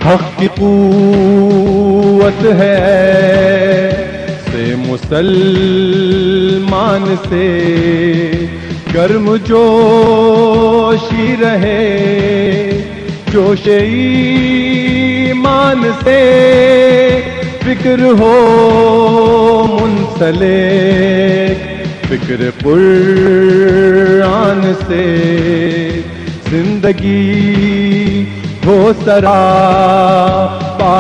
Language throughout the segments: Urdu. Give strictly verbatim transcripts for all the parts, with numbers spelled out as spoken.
حق کی قوت ہے سے مسلمان سے گرم جوشی رہے جوش ایمان سے فکر ہو منسلک فکر قرآن سے زندگی ہو سرا پا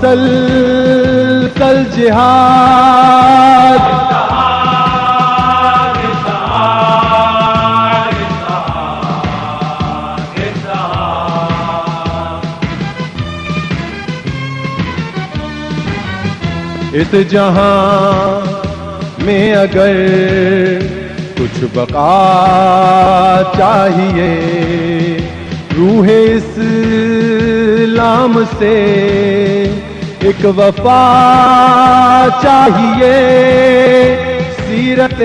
مسلسل جہاد اس جہاں میں اگر کچھ بقا چاہیے روح اسلام سے ایک وفا چاہیے سیرت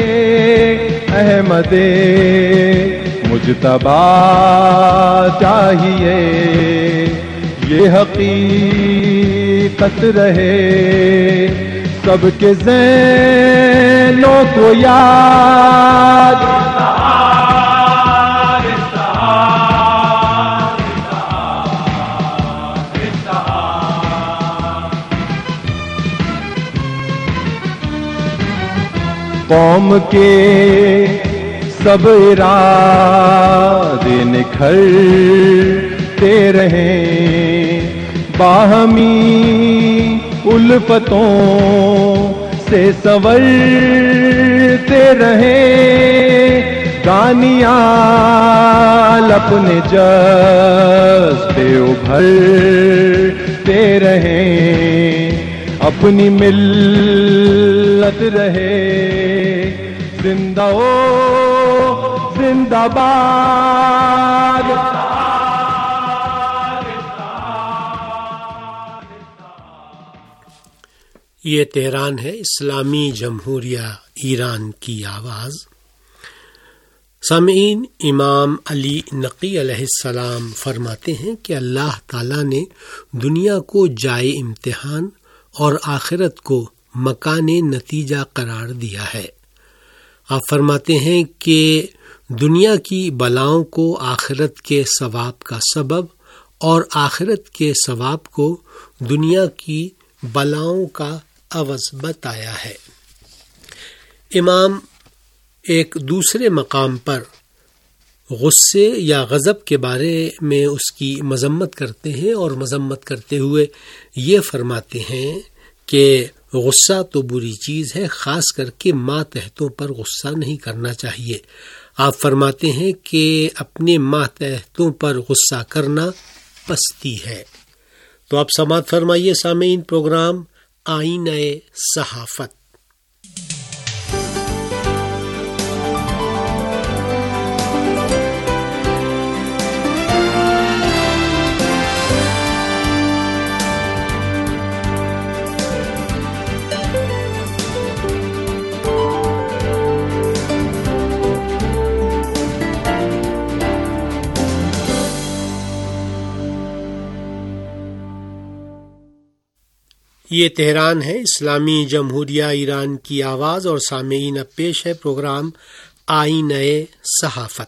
احمد مجتبی چاہیے یہ حقیقت رہے سب کے ذہنوں کو یاد قوم کے سب ارادے نکھرتے رہیں باہمی الفتوں سے سنورتے رہیں دانیال اپنے جذبے ابھرتے رہیں اپنی ملت رہے زندہ ہو زندہ باد یہ تہران ہے اسلامی جمہوریہ ایران کی آواز. سامعین، امام علی نقی علیہ السلام فرماتے ہیں کہ اللہ تعالیٰ نے دنیا کو جائے امتحان اور آخرت کو مکان نتیجہ قرار دیا ہے. آپ فرماتے ہیں کہ دنیا کی بلاؤں کو آخرت کے ثواب کا سبب اور آخرت کے ثواب کو دنیا کی بلاؤں کا عوض بتایا ہے. امام ایک دوسرے مقام پر غصے یا غضب کے بارے میں اس کی مذمت کرتے ہیں اور مذمت کرتے ہوئے یہ فرماتے ہیں کہ غصہ تو بری چیز ہے، خاص کر کے ماتحتوں پر غصہ نہیں کرنا چاہیے. آپ فرماتے ہیں کہ اپنے ماتحتوں پر غصہ کرنا پستی ہے. تو آپ سماعت فرمائیے سامعین پروگرام آئینہ صحافت. یہ تہران ہے اسلامی جمہوریہ ایران کی آواز اور سامعین اب پیش ہے پروگرام آئینہ صحافت.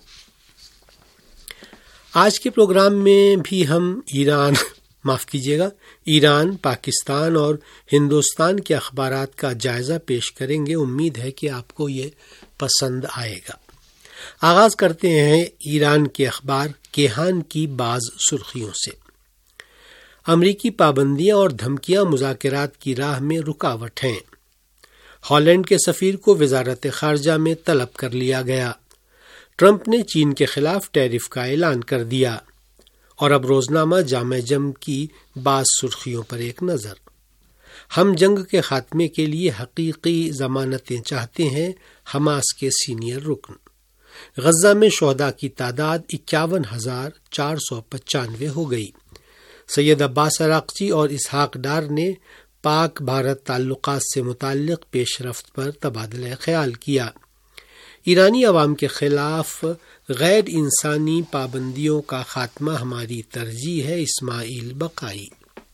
آج کے پروگرام میں بھی ہم ایران معاف کیجیے گا ایران، پاکستان اور ہندوستان کے اخبارات کا جائزہ پیش کریں گے. امید ہے کہ آپ کو یہ پسند آئے گا. آغاز کرتے ہیں ایران کے اخبار کیہان کی بعض سرخیوں سے. امریکی پابندیاں اور دھمکیاں مذاکرات کی راہ میں رکاوٹ ہیں. ہالینڈ کے سفیر کو وزارت خارجہ میں طلب کر لیا گیا. ٹرمپ نے چین کے خلاف ٹیرف کا اعلان کر دیا. اور اب روزنامہ جامع جم کی بعض سرخیوں پر ایک نظر. ہم جنگ کے خاتمے کے لیے حقیقی ضمانتیں چاہتے ہیں، حماس کے سینئر رکن. غزہ میں شہداء کی تعداد اکیاون ہزار چار سو پچانوے ہو گئی. سید عباس عراقچی اور اسحاق ڈار نے پاک بھارت تعلقات سے متعلق پیش رفت پر تبادلہ خیال کیا. ایرانی عوام کے خلاف غیر انسانی پابندیوں کا خاتمہ ہماری ترجیح ہے، اسماعیل بقائی۔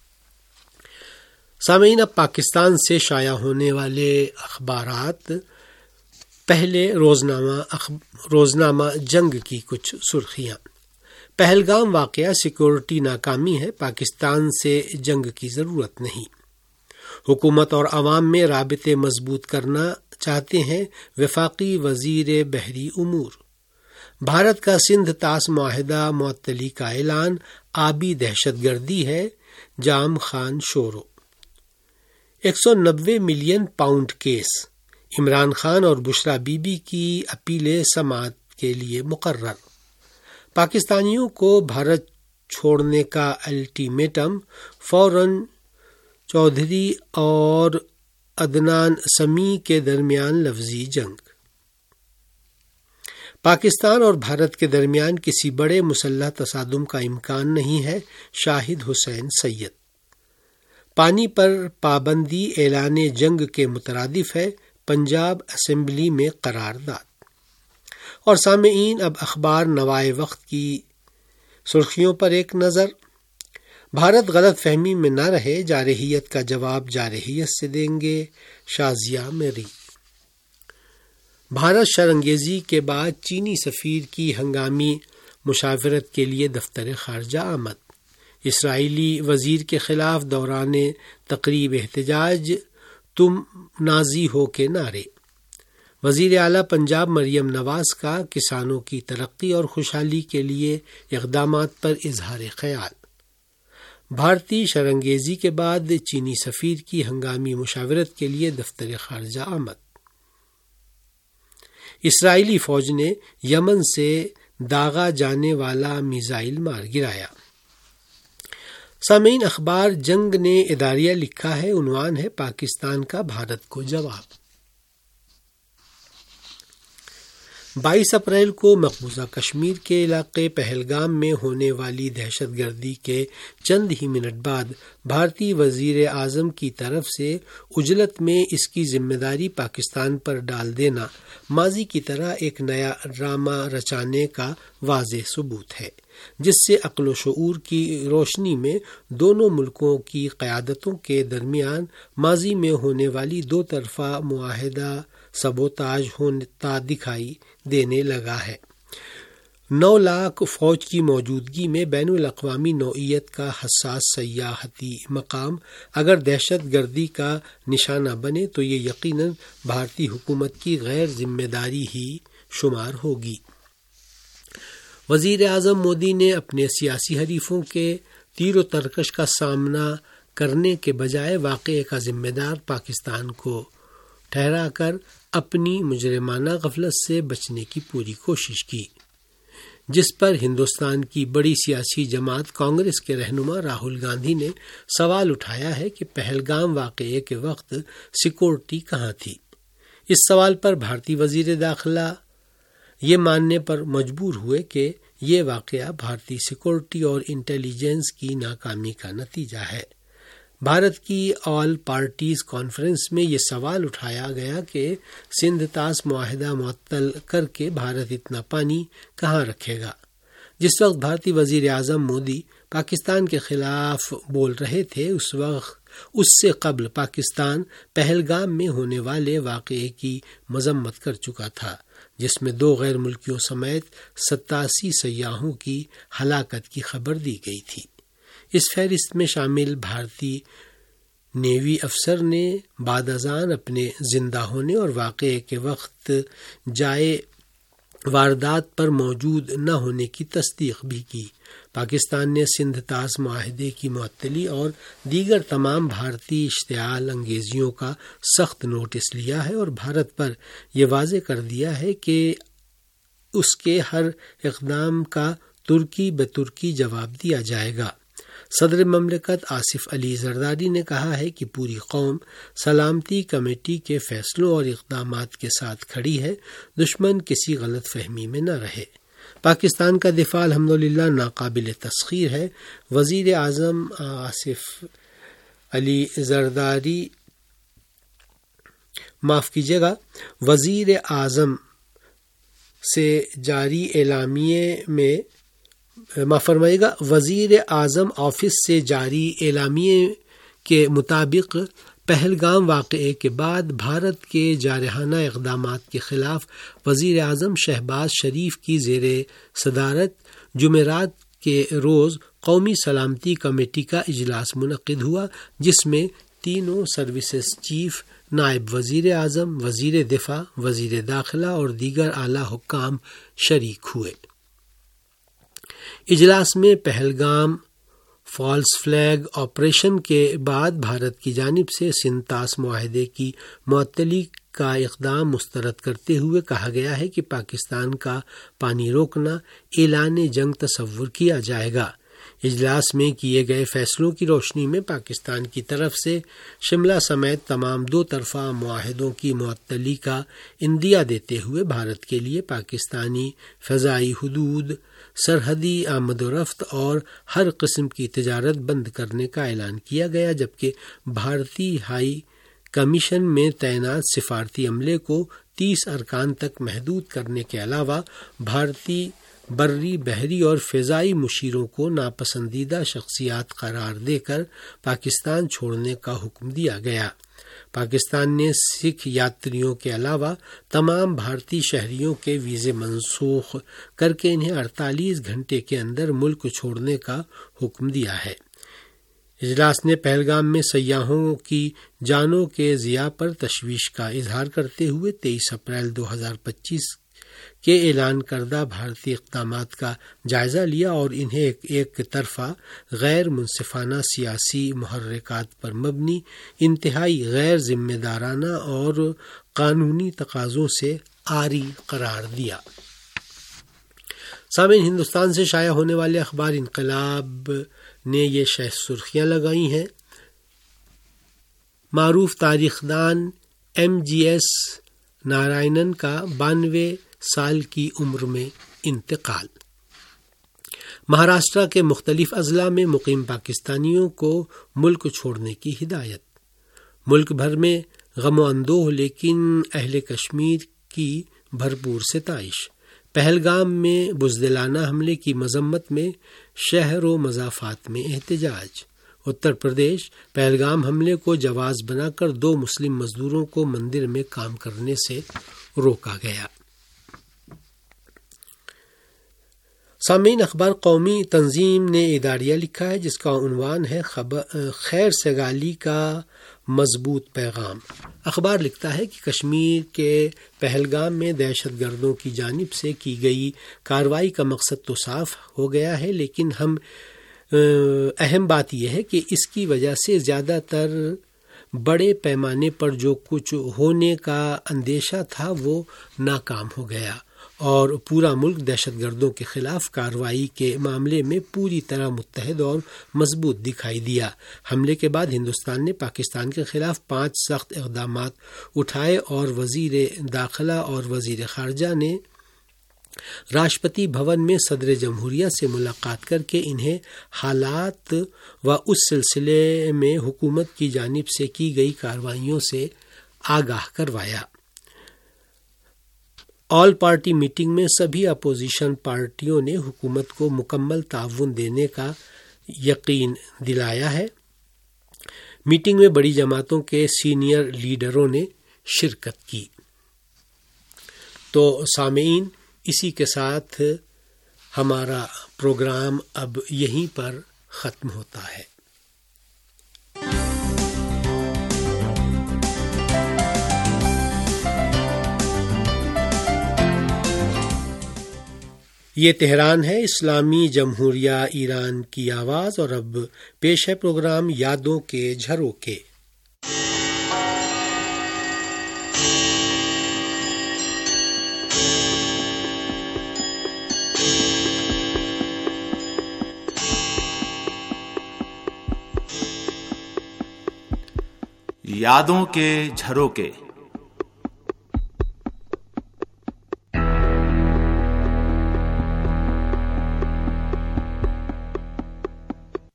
سامعین، اب پاکستان سے شائع ہونے والے اخبارات۔ پہلے روزنامہ روزنامہ جنگ کی کچھ سرخیاں۔ پہلگام واقعہ سیکورٹی ناکامی ہے، پاکستان سے جنگ کی ضرورت نہیں۔ حکومت اور عوام میں رابطے مضبوط کرنا چاہتے ہیں وفاقی وزیر بحری امور۔ بھارت کا سندھ طاس معاہدہ معطلی کا اعلان، آبی دہشت گردی ہے، جام خان شورو۔ ایک سو نبے million pound case, Imran Khan اور بشرا بی بی کی اپیلیں سماعت کے لیے مقرر۔ پاکستانیوں کو بھارت چھوڑنے کا الٹیمیٹم، فوراً چودھری اور عدنان سمیع کے درمیان لفظی جنگ۔ پاکستان اور بھارت کے درمیان کسی بڑے مسلح تصادم کا امکان نہیں ہے، شاہد حسین سید۔ پانی پر پابندی اعلان جنگ کے مترادف ہے، پنجاب اسمبلی میں قرارداد۔ اور سامعین، اب اخبار نوائے وقت کی سرخیوں پر ایک نظر۔ بھارت غلط فہمی میں نہ رہے، جارحیت کا جواب جارحیت سے دیں گے، شازیہ میری۔ بھارت شرانگیزی کے بعد چینی سفیر کی ہنگامی مشاورت کے لیے دفتر خارجہ آمد۔ اسرائیلی وزیر کے خلاف دوران تقریب احتجاج، تم نازی ہو کے نعرے۔ وزیر اعلیٰ پنجاب مریم نواز کا کسانوں کی ترقی اور خوشحالی کے لیے اقدامات پر اظہار خیال۔ بھارتی شرانگیزی کے بعد چینی سفیر کی ہنگامی مشاورت کے لیے دفتر خارجہ آمد۔ اسرائیلی فوج نے یمن سے داغا جانے والا میزائل مار گرایا۔ سامعین، اخبار جنگ نے اداریہ لکھا ہے، عنوان ہے پاکستان کا بھارت کو جواب۔ بائیس اپریل کو مقبوضہ کشمیر کے علاقے پہلگام میں ہونے والی دہشت گردی کے چند ہی منٹ بعد بھارتی وزیر اعظم کی طرف سے عجلت میں اس کی ذمہ داری پاکستان پر ڈال دینا ماضی کی طرح ایک نیا ڈرامہ رچانے کا واضح ثبوت ہے، جس سے عقل و شعور کی روشنی میں دونوں ملکوں کی قیادتوں کے درمیان ماضی میں ہونے والی دو طرفہ معاہدہ سبوتاژ ہوتا دکھائی دینے لگا ہے۔ نو لاکھ فوج کی موجودگی میں بین الاقوامی نوعیت کا حساس سیاحتی مقام اگر دہشت گردی کا نشانہ بنے تو یہ یقیناً بھارتی حکومت کی غیر ذمہ داری ہی شمار ہوگی۔ وزیر اعظم مودی نے اپنے سیاسی حریفوں کے تیر و ترکش کا سامنا کرنے کے بجائے واقعے کا ذمہ دار پاکستان کو ٹھہرا کر اپنی مجرمانہ غفلت سے بچنے کی پوری کوشش کی، جس پر ہندوستان کی بڑی سیاسی جماعت کانگریس کے رہنما راہل گاندھی نے سوال اٹھایا ہے کہ پہلگام واقعے کے وقت سیکورٹی کہاں تھی۔ اس سوال پر بھارتی وزیر داخلہ یہ ماننے پر مجبور ہوئے کہ یہ واقعہ بھارتی سیکورٹی اور انٹیلیجنس کی ناکامی کا نتیجہ ہے۔ بھارت کی آل پارٹیز کانفرنس میں یہ سوال اٹھایا گیا کہ سندھ طاس معاہدہ معطل کر کے بھارت اتنا پانی کہاں رکھے گا۔ جس وقت بھارتی وزیر اعظم مودی پاکستان کے خلاف بول رہے تھے، اس وقت اس سے قبل پاکستان پہلگام میں ہونے والے واقعے کی مذمت کر چکا تھا، جس میں دو غیر ملکیوں سمیت ستاسی سیاحوں کی ہلاکت کی خبر دی گئی تھی۔ اس فہرست میں شامل بھارتی نیوی افسر نے بعد ازاں اپنے زندہ ہونے اور واقعے کے وقت جائے واردات پر موجود نہ ہونے کی تصدیق بھی کی۔ پاکستان نے سندھ طاس معاہدے کی معطلی اور دیگر تمام بھارتی اشتعال انگیزیوں کا سخت نوٹس لیا ہے اور بھارت پر یہ واضح کر دیا ہے کہ اس کے ہر اقدام کا ترکی بترکی جواب دیا جائے گا۔ صدر مملکت آصف علی زرداری نے کہا ہے کہ پوری قوم سلامتی کمیٹی کے فیصلوں اور اقدامات کے ساتھ کھڑی ہے، دشمن کسی غلط فہمی میں نہ رہے۔ پاکستان کا دفاع الحمدللہ ناقابل تسخیر ہے۔ وزیر اعظم آصف علی زرداری معاف کیجیے گا وزیر اعظم سے جاری اعلامیے میں معاف فرمائے گا وزیر اعظم آفس سے جاری اعلامیے کے مطابق پہلگام واقعے کے بعد بھارت کے جارحانہ اقدامات کے خلاف وزیر اعظم شہباز شریف کی زیر صدارت جمعرات کے روز قومی سلامتی کمیٹی کا اجلاس منعقد ہوا، جس میں تینوں سروسز چیف، نائب وزیر اعظم، وزیر دفاع، وزیر داخلہ اور دیگر اعلیٰ حکام شریک ہوئے۔ اجلاس میں پہلگام فالس فلیگ آپریشن کے بعد بھارت کی جانب سے سنتاس معاہدے کی معطلی کا اقدام مسترد کرتے ہوئے کہا گیا ہے کہ پاکستان کا پانی روکنا اعلان جنگ تصور کیا جائے گا۔ اجلاس میں کیے گئے فیصلوں کی روشنی میں پاکستان کی طرف سے شملہ سمیت تمام دو طرفہ معاہدوں کی معطلی کا عندیہ دیتے ہوئے بھارت کے لیے پاکستانی فضائی حدود، سرحدی آمد و رفت اور ہر قسم کی تجارت بند کرنے کا اعلان کیا گیا، جبکہ بھارتی ہائی کمیشن میں تعینات سفارتی عملے کو تیس ارکان تک محدود کرنے کے علاوہ بھارتی بری، بحری اور فضائی مشیروں کو ناپسندیدہ شخصیات قرار دے کر پاکستان چھوڑنے کا حکم دیا گیا۔ پاکستان نے سکھ یاتریوں کے علاوہ تمام بھارتی شہریوں کے ویزے منسوخ کر کے انہیں اڑتالیس گھنٹے کے اندر ملک چھوڑنے کا حکم دیا ہے۔ اجلاس نے پہلگام میں سیاحوں کی جانوں کے ضیاع پر تشویش کا اظہار کرتے ہوئے تیئیس اپریل دو ہزار پچیس کے اعلان کردہ بھارتی اقدامات کا جائزہ لیا اور انہیں ایک, ایک طرفہ غیر منصفانہ سیاسی محرکات پر مبنی انتہائی غیر ذمہ دارانہ اور قانونی تقاضوں سے عاری قرار دیا۔ سامعین، ہندوستان سے شائع ہونے والے اخبار انقلاب نے یہ شہ سرخیاں لگائی ہیں: معروف تاریخ دان ایم جی ایس نارائنن کا بانوے سال کی عمر میں انتقال۔ مہاراشٹرا کے مختلف اضلاع میں مقیم پاکستانیوں کو ملک چھوڑنے کی ہدایت۔ ملک بھر میں غم و اندوہ لیکن اہل کشمیر کی بھرپور ستائش۔ پہلگام میں بزدلانہ حملے کی مذمت میں شہر و مضافات میں احتجاج۔ اتر پردیش، پہلگام حملے کو جواز بنا کر دو مسلم مزدوروں کو مندر میں کام کرنے سے روکا گیا۔ سامعین، اخبار قومی تنظیم نے اداریہ لکھا ہے، جس کا عنوان ہے خیر سگالی کا مضبوط پیغام۔ اخبار لکھتا ہے کہ کشمیر کے پہلگام میں دہشت گردوں کی جانب سے کی گئی کارروائی کا مقصد تو صاف ہو گیا ہے، لیکن ہم اہم بات یہ ہے کہ اس کی وجہ سے زیادہ تر بڑے پیمانے پر جو کچھ ہونے کا اندیشہ تھا وہ ناکام ہو گیا اور پورا ملک دہشت گردوں کے خلاف کارروائی کے معاملے میں پوری طرح متحد اور مضبوط دکھائی دیا۔ حملے کے بعد ہندوستان نے پاکستان کے خلاف پانچ سخت اقدامات اٹھائے اور وزیر داخلہ اور وزیر خارجہ نے راشٹرپتی بھون میں صدر جمہوریہ سے ملاقات کر کے انہیں حالات و اس سلسلے میں حکومت کی جانب سے کی گئی کارروائیوں سے آگاہ کروایا۔ آل پارٹی میٹنگ میں سبھی اپوزیشن پارٹیوں نے حکومت کو مکمل تعاون دینے کا یقین دلایا ہے۔ میٹنگ میں بڑی جماعتوں کے سینئر لیڈروں نے شرکت کی۔ تو سامعین، اسی کے ساتھ ہمارا پروگرام اب یہیں پر ختم ہوتا ہے۔ یہ تہران ہے، اسلامی جمہوریہ ایران کی آواز، اور اب پیش ہے پروگرام یادوں کے جھروکے۔ یادوں کے جھروکے۔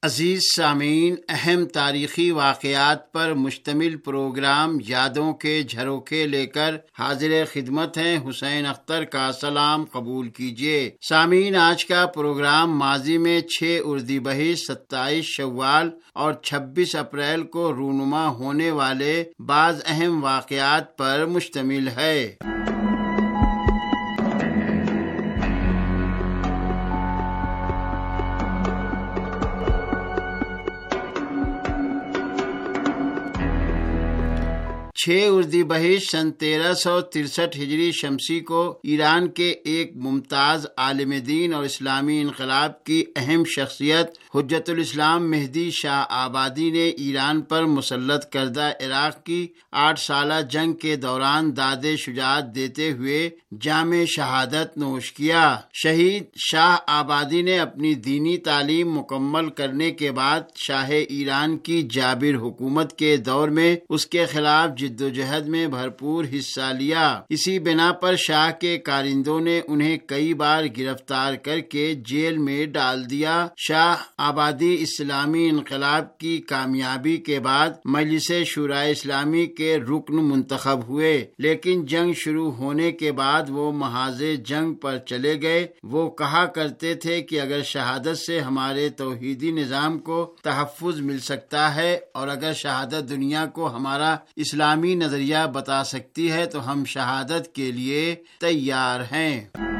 عزیز سامعین، اہم تاریخی واقعات پر مشتمل پروگرام یادوں کے جھروکے لے کر حاضر خدمت ہیں۔ حسین اختر کا سلام قبول کیجیے۔ سامعین، آج کا پروگرام ماضی میں چھ اردیبہشت، ستائیس شوال اور چھبیس اپریل کو رونما ہونے والے بعض اہم واقعات پر مشتمل ہے۔ چھ اردیبہشت سن تیرہ سو ترسٹھ ہجری شمسی کو ایران کے ایک ممتاز عالم دین اور اسلامی انقلاب کی اہم شخصیت حجت الاسلام مہدی شاہ آبادی نے ایران پر مسلط کردہ عراق کی آٹھ سالہ جنگ کے دوران داد شجاعت دیتے ہوئے جام شہادت نوش کیا۔ شہید شاہ آبادی نے اپنی دینی تعلیم مکمل کرنے کے بعد شاہ ایران کی جابر حکومت کے دور میں اس کے خلاف جد و جہد میں بھرپور حصہ لیا۔ اسی بنا پر شاہ کے کارندوں نے انہیں کئی بار گرفتار کر کے جیل میں ڈال دیا۔ شاہ آبادی اسلامی انقلاب کی کامیابی کے بعد مجلس شورائے اسلامی کے رکن منتخب ہوئے، لیکن جنگ شروع ہونے کے بعد وہ محاذ جنگ پر چلے گئے۔ وہ کہا کرتے تھے کہ اگر شہادت سے ہمارے توحیدی نظام کو تحفظ مل سکتا ہے اور اگر شہادت دنیا کو ہمارا اسلامی نظریہ بتا سکتی ہے تو ہم شہادت کے لیے تیار ہیں۔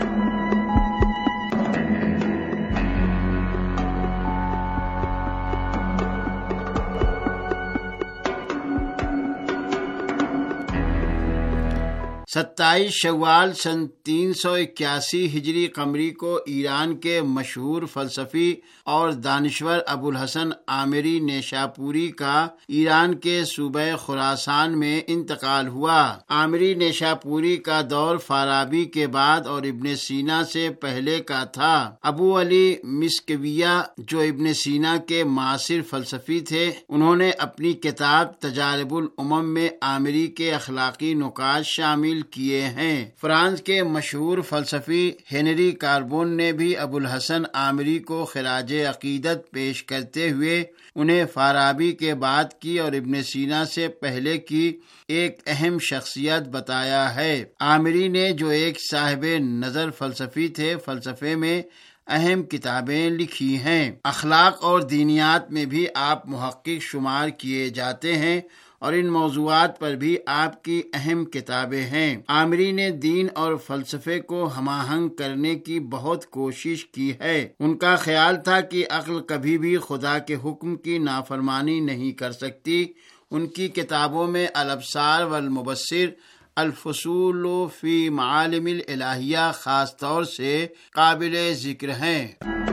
ستائیس شوال سن تین سو اکیاسی ہجری قمری کو ایران کے مشہور فلسفی اور دانشور ابو الحسن آمری نیشاپوری کا ایران کے صوبہ خراسان میں انتقال ہوا۔ آمری نیشاپوری کا دور فارابی کے بعد اور ابن سینا سے پہلے کا تھا۔ ابو علی مسکویہ جو ابن سینا کے معاصر فلسفی تھے، انہوں نے اپنی کتاب تجارب الامم میں آمری کے اخلاقی نکات شامل کیے ہیں۔ فرانس کے مشہور فلسفی ہنری کاربون نے بھی ابو الحسن آمری کو خراج عقیدت پیش کرتے ہوئے انہیں فارابی کے بعد کی اور ابن سینا سے پہلے کی ایک اہم شخصیت بتایا ہے۔ آمری نے جو ایک صاحب نظر فلسفی تھے، فلسفے میں اہم کتابیں لکھی ہیں۔ اخلاق اور دینیات میں بھی آپ محقق شمار کیے جاتے ہیں اور ان موضوعات پر بھی آپ کی اہم کتابیں ہیں۔ آمری نے دین اور فلسفے کو ہم آہنگ کرنے کی بہت کوشش کی ہے۔ ان کا خیال تھا کہ عقل کبھی بھی خدا کے حکم کی نافرمانی نہیں کر سکتی۔ ان کی کتابوں میں الابصار والمبصر، الفصول فی معالم الالہیہ خاص طور سے قابل ذکر ہیں۔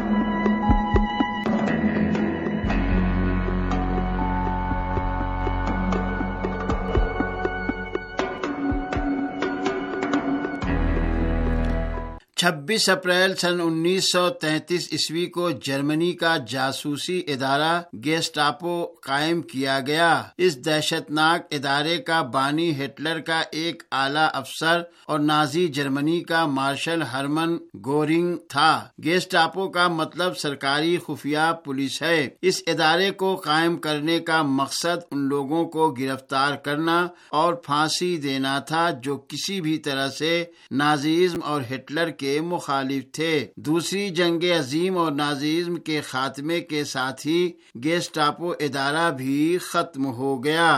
چھبیس اپریل سن انیس سو تینتیس عیسوی کو جرمنی کا جاسوسی ادارہ گیسٹاپو قائم کیا گیا۔ اس دہشت ناک ادارے کا بانی ہٹلر کا ایک اعلیٰ افسر اور نازی جرمنی کا مارشل ہرمن گورنگ تھا۔ گیسٹاپو کا مطلب سرکاری خفیہ پولیس ہے۔ اس ادارے کو قائم کرنے کا مقصد ان لوگوں کو گرفتار کرنا اور پھانسی دینا تھا جو کسی بھی طرح سے نازیزم اور ہٹلر کے مخالف تھے۔ دوسری جنگ عظیم اور نازیزم کے خاتمے کے ساتھ ہی گیسٹاپو ادارہ بھی ختم ہو گیا۔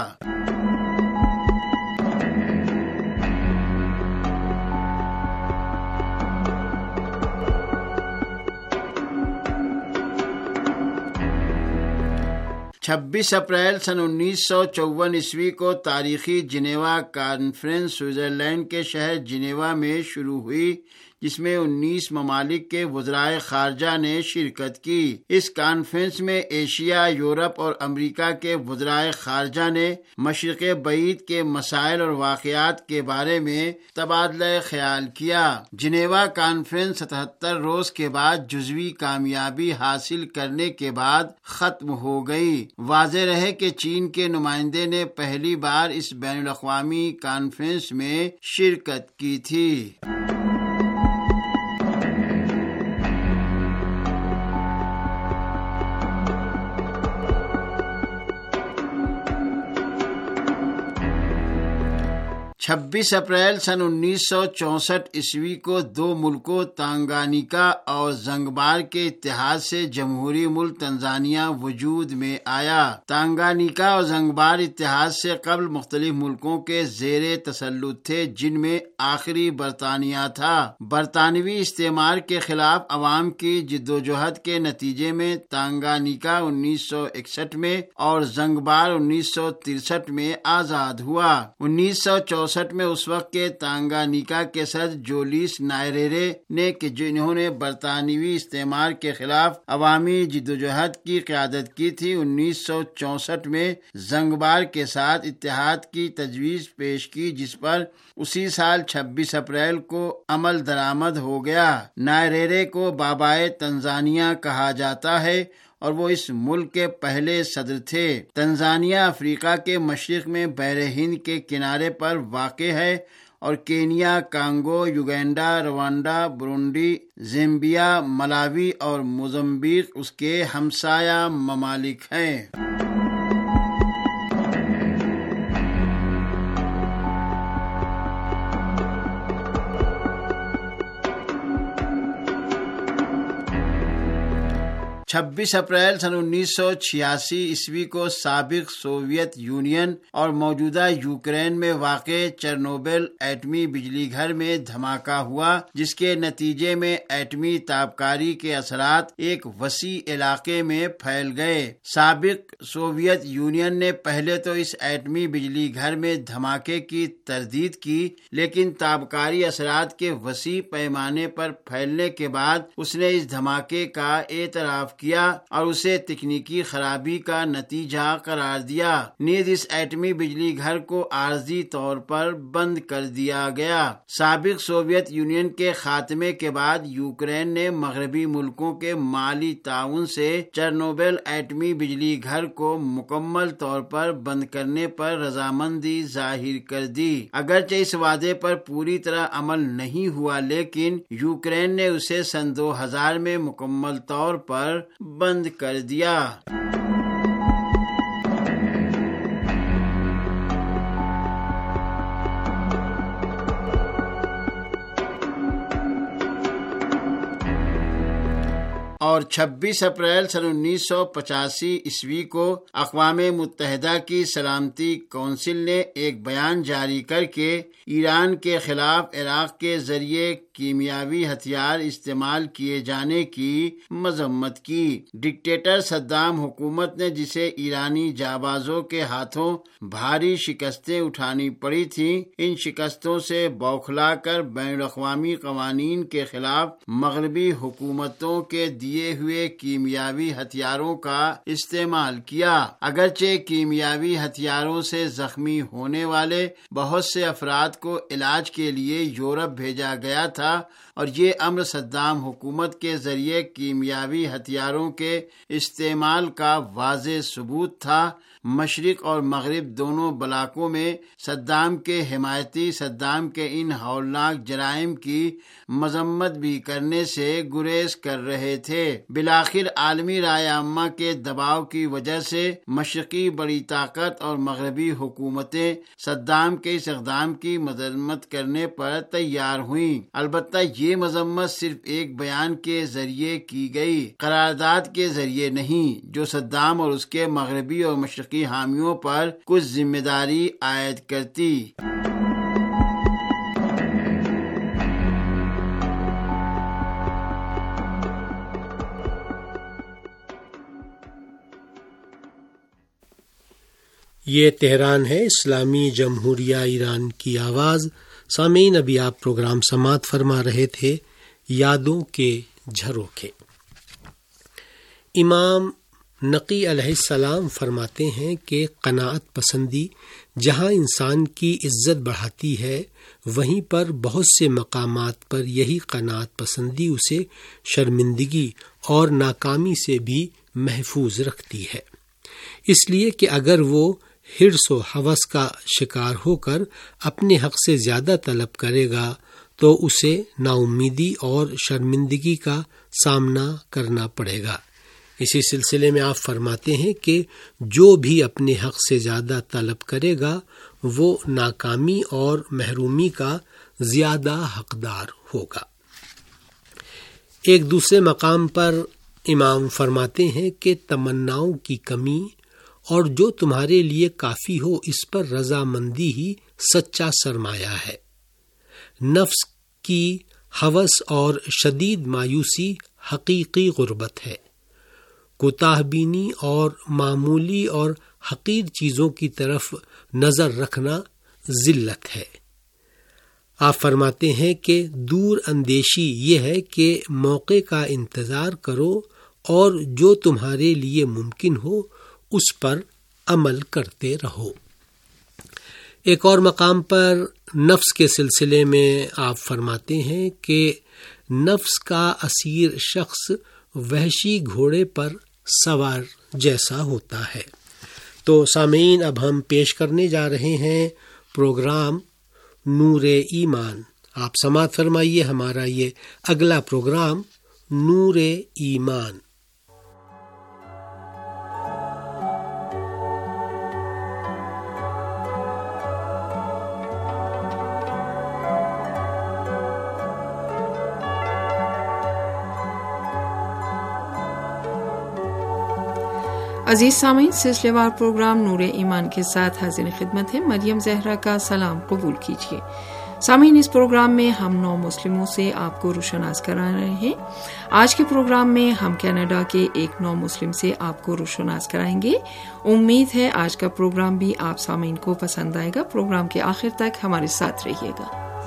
چھبیس اپریل سن انیس سو چون عیسوی کو تاریخی جنیوا کانفرنس سوئٹزرلینڈ کے شہر جنیوا میں شروع ہوئی، جس میں انیس ممالک کے وزرائے خارجہ نے شرکت کی۔ اس کانفرنس میں ایشیا، یورپ اور امریکہ کے وزرائے خارجہ نے مشرق بعید کے مسائل اور واقعات کے بارے میں تبادلہ خیال کیا۔ جنیوا کانفرنس ستہتر روز کے بعد جزوی کامیابی حاصل کرنے کے بعد ختم ہو گئی۔ واضح رہے کہ چین کے نمائندے نے پہلی بار اس بین الاقوامی کانفرنس میں شرکت کی تھی۔ چھبیس اپریل سن انیس سو چونسٹھ عیسوی کو دو ملکوں تانگانیکا اور زنگبار کے اتحاد سے جمہوری ملک تنزانیہ وجود میں آیا۔ تانگانیکا اور زنگبار اتحاد سے قبل مختلف ملکوں کے زیر تسلط تھے، جن میں آخری برطانیہ تھا۔ برطانوی استعمار کے خلاف عوام کی جدوجہد کے نتیجے میں تانگانیکا انیس سو اکسٹھ میں اور زنگبار انیس سو ترسٹھ میں آزاد ہوا۔ انیس سو چونسٹھ میں اس وقت کے تانگانیکا کے صدر جولیس نائریرے نے کہ جنہوں نے برطانوی استعمار کے خلاف عوامی جدوجہد کی قیادت کی تھی، انیس سو چونسٹھ میں زنگبار کے ساتھ اتحاد کی تجویز پیش کی، جس پر اسی سال چھبیس اپریل کو عمل درآمد ہو گیا۔ نائریرے کو بابائے تنزانیہ کہا جاتا ہے اور وہ اس ملک کے پہلے صدر تھے۔ تنزانیہ افریقہ کے مشرق میں بحر ہند کے کنارے پر واقع ہے اور Kenya, Congo, Uganda, Rwanda, Burundi, Zambia, Malawi اور موزمبیق اس کے ہمسایہ ممالک ہیں۔ چھبیس اپریل سن انیس سو چھیاسی عیسوی کو سابق سوویت یونین اور موجودہ یوکرین میں واقع چرنوبل ایٹمی بجلی گھر میں دھماکہ ہوا، جس کے نتیجے میں ایٹمی تابکاری کے اثرات ایک وسیع علاقے میں پھیل گئے۔ سابق سوویت یونین نے پہلے تو اس ایٹمی بجلی گھر میں دھماکے کی تردید کی، لیکن تابکاری اثرات کے وسیع پیمانے پر پھیلنے کے بعد اس نے اس دھماکے کا اعتراف کیا اور اسے تکنیکی خرابی کا نتیجہ قرار دیا۔ نیز اس ایٹمی بجلی گھر کو عارضی طور پر بند کر دیا گیا۔ سابق سوویت یونین کے خاتمے کے بعد یوکرین نے مغربی ملکوں کے مالی تعاون سے چرنوبل ایٹمی بجلی گھر کو مکمل طور پر بند کرنے پر رضامندی ظاہر کر دی۔ اگرچہ اس وعدے پر پوری طرح عمل نہیں ہوا، لیکن یوکرین نے اسے سن دو ہزار میں مکمل طور پر بند کر دیا۔ اور چھبیس اپریل سن انیس سو پچاسی عیسوی کو اقوام متحدہ کی سلامتی کونسل نے ایک بیان جاری کر کے ایران کے خلاف عراق کے ذریعے کیمیاوی ہتھیار استعمال کیے جانے کی مذمت کی۔ ڈکٹیٹر صدام حکومت نے، جسے ایرانی جانبازوں کے ہاتھوں بھاری شکستیں اٹھانی پڑی تھیں، ان شکستوں سے بوکھلا کر بین الاقوامی قوانین کے خلاف مغربی حکومتوں کے دیے ہوئے کیمیاوی ہتھیاروں کا استعمال کیا۔ اگرچہ کیمیاوی ہتھیاروں سے زخمی ہونے والے بہت سے افراد کو علاج کے لیے یورپ بھیجا گیا تھا اور یہ امر صدام حکومت کے ذریعے کیمیاوی ہتھیاروں کے استعمال کا واضح ثبوت تھا، مشرق اور مغرب دونوں بلاکوں میں صدام کے حمایتی صدام کے ان ہولناک جرائم کی مذمت بھی کرنے سے گریز کر رہے تھے۔ بالآخر عالمی رائے عامہ کے دباؤ کی وجہ سے مشرقی بڑی طاقت اور مغربی حکومتیں صدام کے اس اقدام کی مذمت کرنے پر تیار ہوئیں۔ البتہ یہ مذمت صرف ایک بیان کے ذریعے کی گئی، قرارداد کے ذریعے نہیں، جو صدام اور اس کے مغربی اور مشرقی حامیوں پر کچھ ذمہ داری عائد کرتی۔ یہ تہران ہے، اسلامی جمہوریہ ایران کی آواز۔ سامعین، ابھی آپ پروگرام سماعت فرما رہے تھے یادوں کے جھروکے۔ امام نقی علیہ السلام فرماتے ہیں کہ قناعت پسندی جہاں انسان کی عزت بڑھاتی ہے، وہیں پر بہت سے مقامات پر یہی قناعت پسندی اسے شرمندگی اور ناکامی سے بھی محفوظ رکھتی ہے۔ اس لیے کہ اگر وہ حرص و ہوس کا شکار ہو کر اپنے حق سے زیادہ طلب کرے گا تو اسے نا امیدی اور شرمندگی کا سامنا کرنا پڑے گا۔ اسی سلسلے میں آپ فرماتے ہیں کہ جو بھی اپنے حق سے زیادہ طلب کرے گا وہ ناکامی اور محرومی کا زیادہ حقدار ہوگا۔ ایک دوسرے مقام پر امام فرماتے ہیں کہ تمناؤں کی کمی اور جو تمہارے لیے کافی ہو اس پر رضامندی ہی سچا سرمایہ ہے۔ نفس کی ہوس اور شدید مایوسی حقیقی غربت ہے۔ کوتاہ بینی اور معمولی اور حقیر چیزوں کی طرف نظر رکھنا ذلت ہے۔ آپ فرماتے ہیں کہ دور اندیشی یہ ہے کہ موقع کا انتظار کرو اور جو تمہارے لیے ممکن ہو اس پر عمل کرتے رہو۔ ایک اور مقام پر نفس کے سلسلے میں آپ فرماتے ہیں کہ نفس کا اسیر شخص وحشی گھوڑے پر سوار جیسا ہوتا ہے۔ تو سامعین، اب ہم پیش کرنے جا رہے ہیں پروگرام نور ایمان۔ آپ سماعت فرمائیے ہمارا یہ اگلا پروگرام نور ایمان۔ عزیز سامعین، سلسلے وار پروگرام نور ایمان کے ساتھ حاضر خدمت ہے مریم زہرا کا سلام قبول کیجیے۔ سامعین، اس پروگرام میں ہم نو مسلموں سے آپ کو روشناس کرا رہے ہیں۔ آج کے پروگرام میں ہم کینیڈا کے ایک نو مسلم سے آپ کو روشناس کرائیں گے۔ امید ہے آج کا پروگرام بھی آپ سامعین کو پسند آئے گا۔ پروگرام کے آخر تک ہمارے ساتھ رہیے گا۔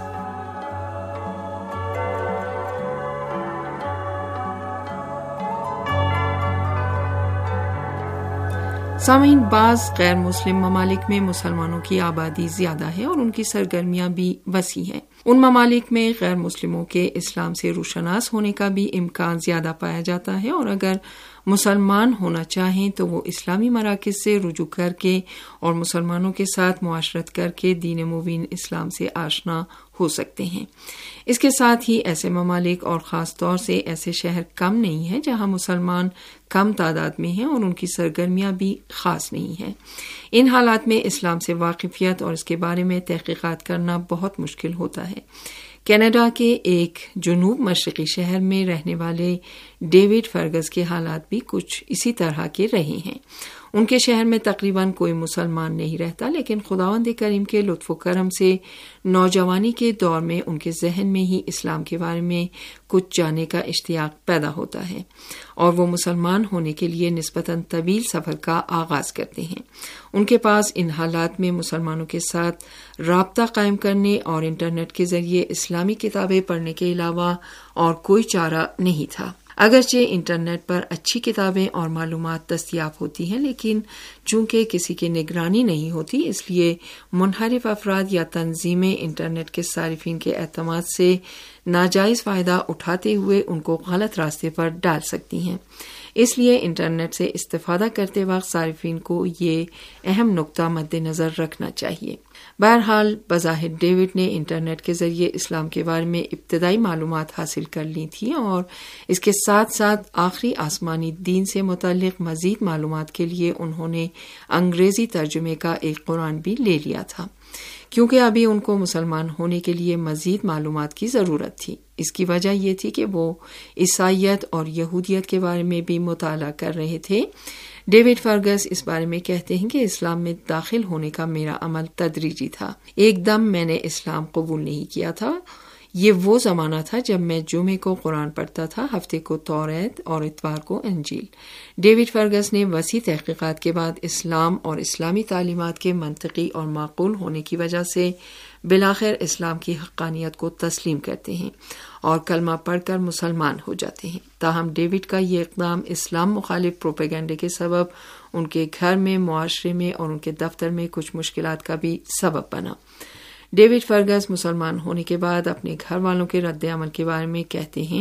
سامعین، بعض غیر مسلم ممالک میں مسلمانوں کی آبادی زیادہ ہے اور ان کی سرگرمیاں بھی وسیع ہیں۔ ان ممالک میں غیر مسلموں کے اسلام سے روشناس ہونے کا بھی امکان زیادہ پایا جاتا ہے، اور اگر مسلمان ہونا چاہیں تو وہ اسلامی مراکز سے رجوع کر کے اور مسلمانوں کے ساتھ معاشرت کر کے دین مبین اسلام سے آشنا ہو سکتے ہیں۔ اس کے ساتھ ہی ایسے ممالک اور خاص طور سے ایسے شہر کم نہیں ہیں جہاں مسلمان کم تعداد میں ہیں اور ان کی سرگرمیاں بھی خاص نہیں ہیں۔ ان حالات میں اسلام سے واقفیت اور اس کے بارے میں تحقیقات کرنا بہت مشکل ہوتا ہے۔ کینیڈا کے ایک جنوب مشرقی شہر میں رہنے والے ڈیوڈ فرگس کے حالات بھی کچھ اسی طرح کے رہے ہیں۔ ان کے شہر میں تقریباً کوئی مسلمان نہیں رہتا، لیکن خداوند کریم کے لطف و کرم سے نوجوانی کے دور میں ان کے ذہن میں ہی اسلام کے بارے میں کچھ جاننے کا اشتیاق پیدا ہوتا ہے، اور وہ مسلمان ہونے کے لیے نسبتاً طویل سفر کا آغاز کرتے ہیں۔ ان کے پاس ان حالات میں مسلمانوں کے ساتھ رابطہ قائم کرنے اور انٹرنیٹ کے ذریعے اسلامی کتابیں پڑھنے کے علاوہ اور کوئی چارہ نہیں تھا۔ اگرچہ انٹرنیٹ پر اچھی کتابیں اور معلومات دستیاب ہوتی ہیں، لیکن چونکہ کسی کی نگرانی نہیں ہوتی، اس لیے منحرف افراد یا تنظیمیں انٹرنیٹ کے صارفین کے اعتماد سے ناجائز فائدہ اٹھاتے ہوئے ان کو غلط راستے پر ڈال سکتی ہیں۔ اس لیے انٹرنیٹ سے استفادہ کرتے وقت صارفین کو یہ اہم نقطہ مد نظر رکھنا چاہیے۔ بہرحال بظاہر ڈیوڈ نے انٹرنیٹ کے ذریعے اسلام کے بارے میں ابتدائی معلومات حاصل کر لی تھی، اور اس کے ساتھ ساتھ آخری آسمانی دین سے متعلق مزید معلومات کے لیے انہوں نے انگریزی ترجمے کا ایک قرآن بھی لے لیا تھا، کیونکہ ابھی ان کو مسلمان ہونے کے لیے مزید معلومات کی ضرورت تھی۔ اس کی وجہ یہ تھی کہ وہ عیسائیت اور یہودیت کے بارے میں بھی مطالعہ کر رہے تھے۔ ڈیوڈ فرگس اس بارے میں کہتے ہیں کہ اسلام میں داخل ہونے کا میرا عمل تدریجی تھا، ایک دم میں نے اسلام قبول نہیں کیا تھا۔ یہ وہ زمانہ تھا جب میں جمعے کو قرآن پڑھتا تھا، ہفتے کو توریت اور اتوار کو انجیل۔ ڈیوڈ فرگس نے وسیع تحقیقات کے بعد اسلام اور اسلامی تعلیمات کے منطقی اور معقول ہونے کی وجہ سے بالآخر اسلام کی حقانیت کو تسلیم کرتے ہیں اور کلمہ پڑھ کر مسلمان ہو جاتے ہیں۔ تاہم ڈیوڈ کا یہ اقدام اسلام مخالف پروپیگنڈے کے سبب ان کے گھر میں، معاشرے میں اور ان کے دفتر میں کچھ مشکلات کا بھی سبب بنا۔ ڈیوڈ فرگس مسلمان ہونے کے بعد اپنے گھر والوں کے رد عمل کے بارے میں کہتے ہیں،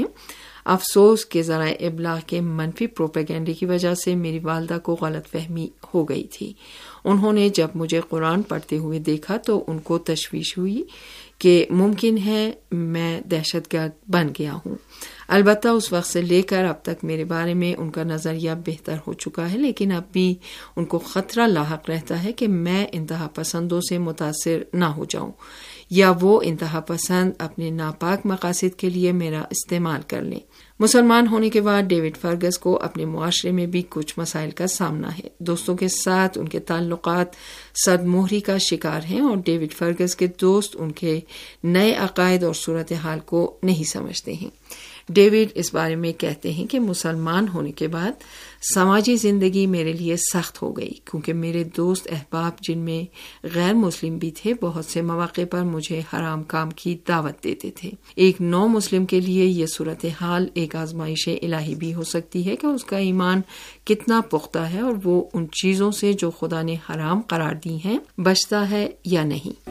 افسوس کہ ذرائع ابلاغ کے منفی پروپیگنڈے کی وجہ سے میری والدہ کو غلط فہمی ہو گئی تھی۔ انہوں نے جب مجھے قرآن پڑھتے ہوئے دیکھا تو ان کو تشویش ہوئی کہ ممکن ہے میں دہشت گرد بن گیا ہوں۔ البتہ اس وقت سے لے کر اب تک میرے بارے میں ان کا نظریہ بہتر ہو چکا ہے، لیکن اب بھی ان کو خطرہ لاحق رہتا ہے کہ میں انتہا پسندوں سے متاثر نہ ہو جاؤں یا وہ انتہا پسند اپنے ناپاک مقاصد کے لیے میرا استعمال کر لیں۔ مسلمان ہونے کے بعد ڈیوڈ فرگس کو اپنے معاشرے میں بھی کچھ مسائل کا سامنا ہے۔ دوستوں کے ساتھ ان کے تعلقات صد مہری کا شکار ہیں اور ڈیوڈ فرگس کے دوست ان کے نئے عقائد اور صورتحال کو نہیں سمجھتے ہیں۔ ڈیوڈ اس بارے میں کہتے ہیں کہ مسلمان ہونے کے بعد سماجی زندگی میرے لیے سخت ہو گئی، کیونکہ میرے دوست احباب جن میں غیر مسلم بھی تھے بہت سے مواقع پر مجھے حرام کام کی دعوت دیتے تھے۔ ایک نو مسلم کے لیے یہ صورتحال ایک آزمائش الہی بھی ہو سکتی ہے کہ اس کا ایمان کتنا پختہ ہے اور وہ ان چیزوں سے جو خدا نے حرام قرار دی ہیں بچتا ہے یا نہیں۔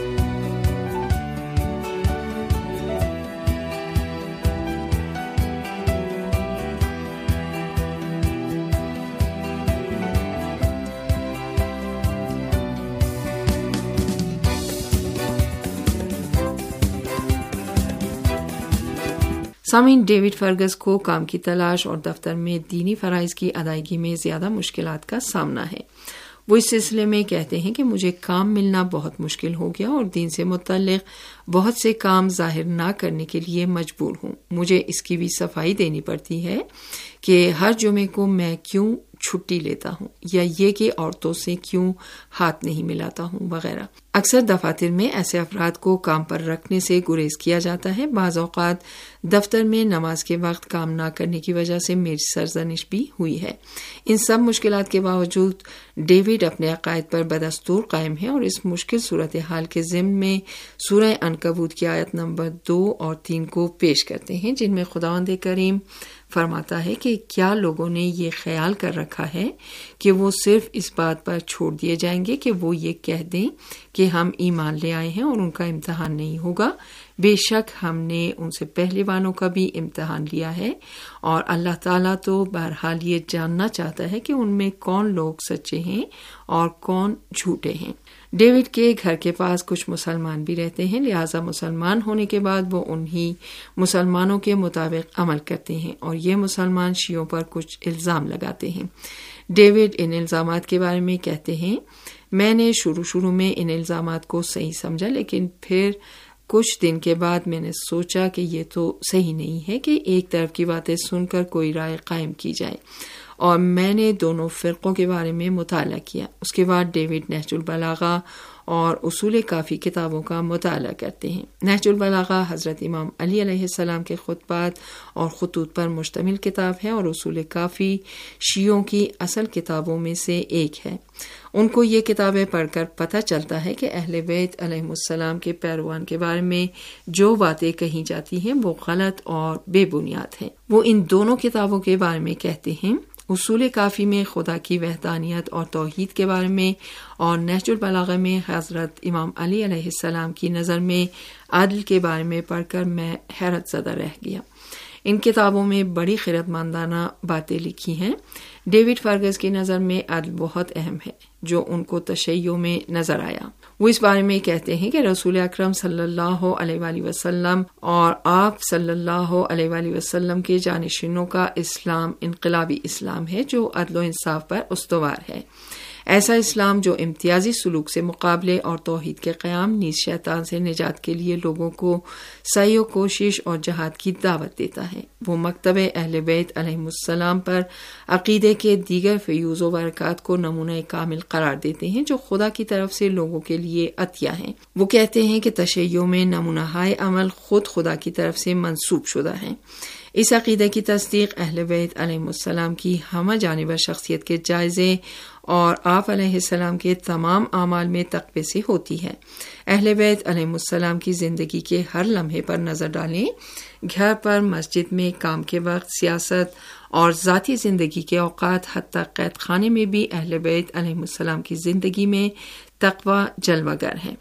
سامعین، ڈیوڈ فرگس کو کام کی تلاش اور دفتر میں دینی فرائض کی ادائیگی میں زیادہ مشکلات کا سامنا ہے۔ وہ اس سلسلے میں کہتے ہیں کہ مجھے کام ملنا بہت مشکل ہو گیا اور دین سے متعلق بہت سے کام ظاہر نہ کرنے کے لیے مجبور ہوں۔ مجھے اس کی بھی صفائی دینی پڑتی ہے کہ ہر جمعے کو میں کیوں چھٹی لیتا ہوں، یا یہ کہ عورتوں سے کیوں ہاتھ نہیں ملاتا ہوں وغیرہ۔ اکثر دفاتر میں ایسے افراد کو کام پر رکھنے سے گریز کیا جاتا ہے۔ بعض اوقات دفتر میں نماز کے وقت کام نہ کرنے کی وجہ سے میری سرزنش بھی ہوئی ہے۔ ان سب مشکلات کے باوجود ڈیوڈ اپنے عقائد پر بدستور قائم ہے اور اس مشکل صورتحال کے ضمن میں سورہ عنکبوت کی آیت نمبر دو اور تین کو پیش کرتے ہیں، جن میں خداوند کریم فرماتا ہے کہ کیا لوگوں نے یہ خیال کر رکھا ہے کہ وہ صرف اس بات پر چھوڑ دیے جائیں گے کہ وہ یہ کہہ دیں کہ ہم ایمان لے آئے ہیں اور ان کا امتحان نہیں ہوگا؟ بے شک ہم نے ان سے پہلے والوں کا بھی امتحان لیا ہے، اور اللہ تعالیٰ تو بہرحال یہ جاننا چاہتا ہے کہ ان میں کون لوگ سچے ہیں اور کون جھوٹے ہیں۔ ڈیوڈ کے گھر کے پاس کچھ مسلمان بھی رہتے ہیں، لہٰذا مسلمان ہونے کے بعد وہ انہی مسلمانوں کے مطابق عمل کرتے ہیں اور یہ مسلمان شیعوں پر کچھ الزام لگاتے ہیں۔ ڈیوڈ ان الزامات کے بارے میں کہتے ہیں، میں نے شروع شروع میں ان الزامات کو صحیح سمجھا، لیکن پھر کچھ دن کے بعد میں نے سوچا کہ یہ تو صحیح نہیں ہے کہ ایک طرف کی باتیں سن کر کوئی رائے قائم کی جائے، اور میں نے دونوں فرقوں کے بارے میں مطالعہ کیا۔ اس کے بعد ڈیوڈ نہج البلاغہ اور اصول کافی کتابوں کا مطالعہ کرتے ہیں۔ نہج البلاغہ حضرت امام علی علیہ السلام کے خطبات اور خطوط پر مشتمل کتاب ہے، اور اصول کافی شیعوں کی اصل کتابوں میں سے ایک ہے۔ ان کو یہ کتابیں پڑھ کر پتہ چلتا ہے کہ اہل بیت علیہ السلام کے پیروان کے بارے میں جو باتیں کہی جاتی ہیں وہ غلط اور بے بنیاد ہیں۔ وہ ان دونوں کتابوں کے بارے میں کہتے ہیں، اصول کافی میں خدا کی وحدانیت اور توحید کے بارے میں، اور نہج البلاغہ میں حضرت امام علی علیہ السلام کی نظر میں عدل کے بارے میں پڑھ کر میں حیرت زدہ رہ گیا۔ ان کتابوں میں بڑی خیرت مندانہ باتیں لکھی ہیں۔ ڈیوڈ فرگس کی نظر میں عدل بہت اہم ہے، جو ان کو تشیع میں نظر آیا۔ وہ اس بارے میں کہتے ہیں کہ رسول اکرم صلی اللہ علیہ وآلہ وسلم اور آپ صلی اللہ علیہ وآلہ وسلم کے جانشینوں کا اسلام انقلابی اسلام ہے جو عدل و انصاف پر استوار ہے۔ ایسا اسلام جو امتیازی سلوک سے مقابلے اور توحید کے قیام نیز شیطان سے نجات کے لیے لوگوں کو سعی و کوشش اور جہاد کی دعوت دیتا ہے۔ وہ مکتب اہل بیت علیہ السلام پر عقیدے کے دیگر فیوز و برکات کو نمونہ کامل قرار دیتے ہیں جو خدا کی طرف سے لوگوں کے لیے عطیہ ہیں۔ وہ کہتے ہیں کہ تشیع میں نمونہ ہائے عمل خود خدا کی طرف سے منسوب شدہ ہیں۔ اس عقیدے کی تصدیق اہل بیت علیہ السلام کی ہمہ جانبہ شخصیت کے جائزے اور آپ علیہ السلام کے تمام اعمال میں تقوی سے ہوتی ہے۔ اہل بیت علیہ السلام کی زندگی کے ہر لمحے پر نظر ڈالیں، گھر پر، مسجد میں، کام کے وقت، سیاست اور ذاتی زندگی کے اوقات، حتیٰ قید خانے میں بھی اہل بیت علیہ السلام کی زندگی میں تقوی جلوہ گر ہے۔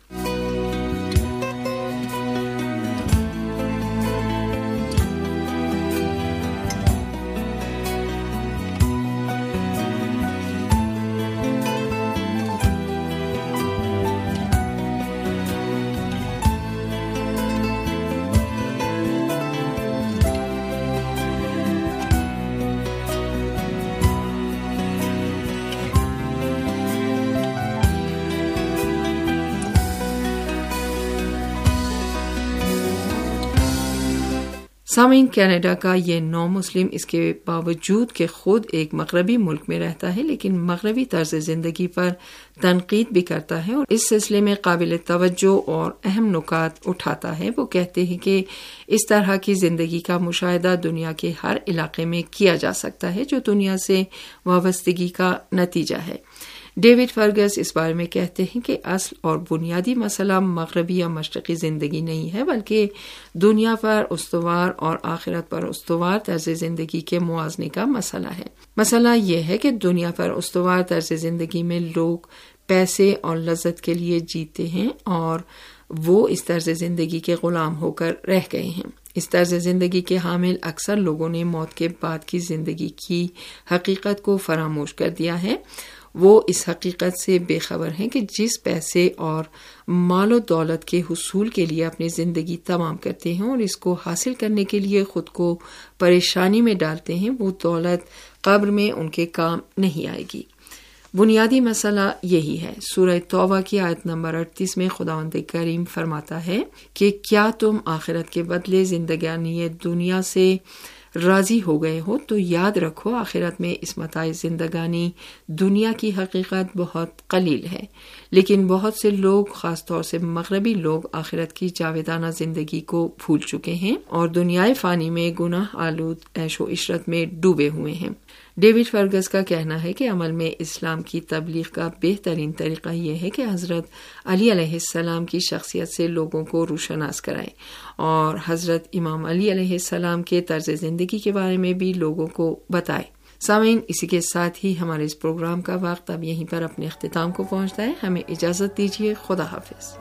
سامعین، کینیڈا کا یہ نو مسلم اس کے باوجود کہ خود ایک مغربی ملک میں رہتا ہے لیکن مغربی طرز زندگی پر تنقید بھی کرتا ہے اور اس سلسلے میں قابل توجہ اور اہم نکات اٹھاتا ہے۔ وہ کہتے ہیں کہ اس طرح کی زندگی کا مشاہدہ دنیا کے ہر علاقے میں کیا جا سکتا ہے جو دنیا سے وابستگی کا نتیجہ ہے۔ ڈیوڈ فرگس اس بارے میں کہتے ہیں کہ اصل اور بنیادی مسئلہ مغربی یا مشرقی زندگی نہیں ہے بلکہ دنیا پر استوار اور آخرت پر استوار طرز زندگی کے موازنے کا مسئلہ ہے۔ مسئلہ یہ ہے کہ دنیا پر استوار طرز زندگی میں لوگ پیسے اور لذت کے لیے جیتے ہیں اور وہ اس طرز زندگی کے غلام ہو کر رہ گئے ہیں۔ اس طرز زندگی کے حامل اکثر لوگوں نے موت کے بعد کی زندگی کی حقیقت کو فراموش کر دیا ہے۔ وہ اس حقیقت سے بے خبر ہیں کہ جس پیسے اور مال و دولت کے حصول کے لیے اپنی زندگی تمام کرتے ہیں اور اس کو حاصل کرنے کے لیے خود کو پریشانی میں ڈالتے ہیں، وہ دولت قبر میں ان کے کام نہیں آئے گی۔ بنیادی مسئلہ یہی ہے۔ سورہ توبہ کی آیت نمبر اڑتیس میں خداوند کریم فرماتا ہے کہ کیا تم آخرت کے بدلے زندگانی دنیا سے راضی ہو گئے ہو؟ تو یاد رکھو آخرت میں اس متاع زندگانی دنیا کی حقیقت بہت قلیل ہے، لیکن بہت سے لوگ، خاص طور سے مغربی لوگ، آخرت کی جاویدانہ زندگی کو بھول چکے ہیں اور دنیائے فانی میں گناہ آلود عیش و عشرت میں ڈوبے ہوئے ہیں۔ ڈیوڈ فرگس کا کہنا ہے کہ عمل میں اسلام کی تبلیغ کا بہترین طریقہ یہ ہے کہ حضرت علی علیہ السلام کی شخصیت سے لوگوں کو روشناس کرائے اور حضرت امام علی علیہ السلام کے طرز زندگی کے بارے میں بھی لوگوں کو بتائے۔ سامعین، اسی کے ساتھ ہی ہمارے اس پروگرام کا وقت اب یہیں پر اپنے اختتام کو پہنچتا ہے۔ ہمیں اجازت دیجیے، خدا حافظ۔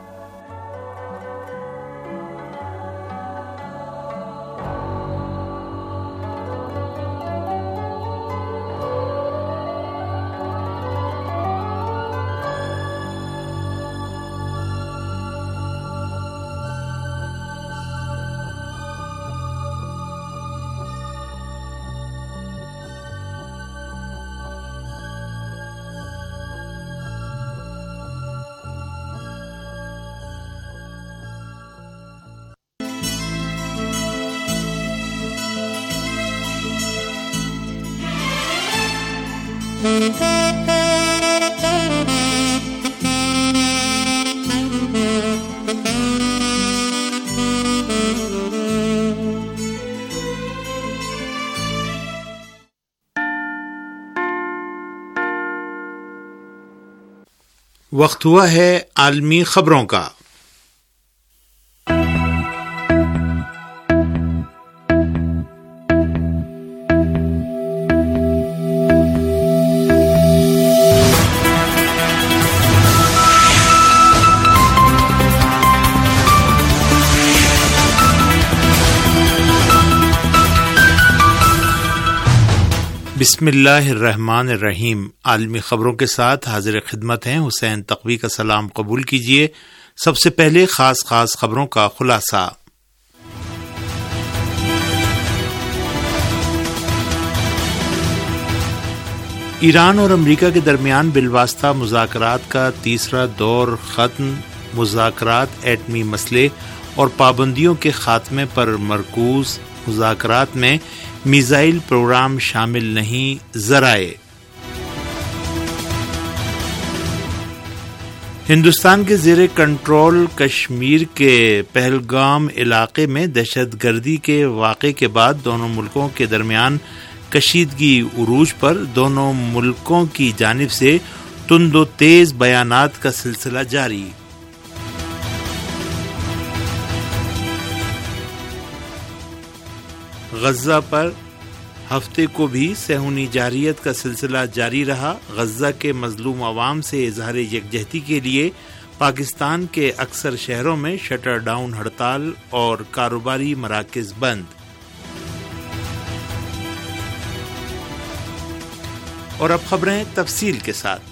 وقت ہوا ہے عالمی خبروں کا۔ بسم اللہ الرحمن الرحیم۔ عالمی خبروں کے ساتھ حاضر خدمت ہیں حسین تقوی کا سلام قبول کیجیے۔ سب سے پہلے خاص خاص خبروں کا خلاصہ۔ ایران اور امریکہ کے درمیان بالواسطہ مذاکرات کا تیسرا دور ختم۔ مذاکرات ایٹمی مسئلے اور پابندیوں کے خاتمے پر مرکوز۔ مذاکرات میں میزائل پروگرام شامل نہیں، ذرائع۔ ہندوستان کے زیر کنٹرول کشمیر کے پہلگام علاقے میں دہشت گردی کے واقعے کے بعد دونوں ملکوں کے درمیان کشیدگی عروج پر۔ دونوں ملکوں کی جانب سے تند و تیز بیانات کا سلسلہ جاری۔ غزہ پر ہفتے کو بھی صہیونی جارحیت کا سلسلہ جاری رہا۔ غزہ کے مظلوم عوام سے اظہار یکجہتی کے لیے پاکستان کے اکثر شہروں میں شٹر ڈاؤن ہڑتال اور کاروباری مراکز بند۔ اور اب خبریں تفصیل کے ساتھ۔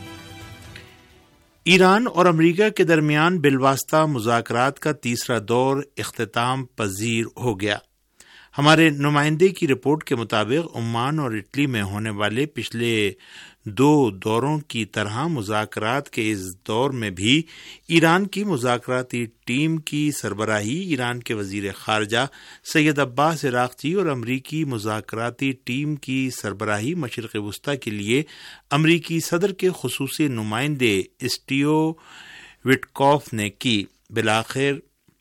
ایران اور امریکہ کے درمیان بالواسطہ مذاکرات کا تیسرا دور اختتام پذیر ہو گیا۔ ہمارے نمائندے کی رپورٹ کے مطابق عمان اور اٹلی میں ہونے والے پچھلے دو دوروں کی طرح مذاکرات کے اس دور میں بھی ایران کی مذاکراتی ٹیم کی سربراہی ایران کے وزیر خارجہ سید عباس عراقچی اور امریکی مذاکراتی ٹیم کی سربراہی مشرق وسطی کے لیے امریکی صدر کے خصوصی نمائندے اسٹیو وٹکوف نے کی۔ بالآخر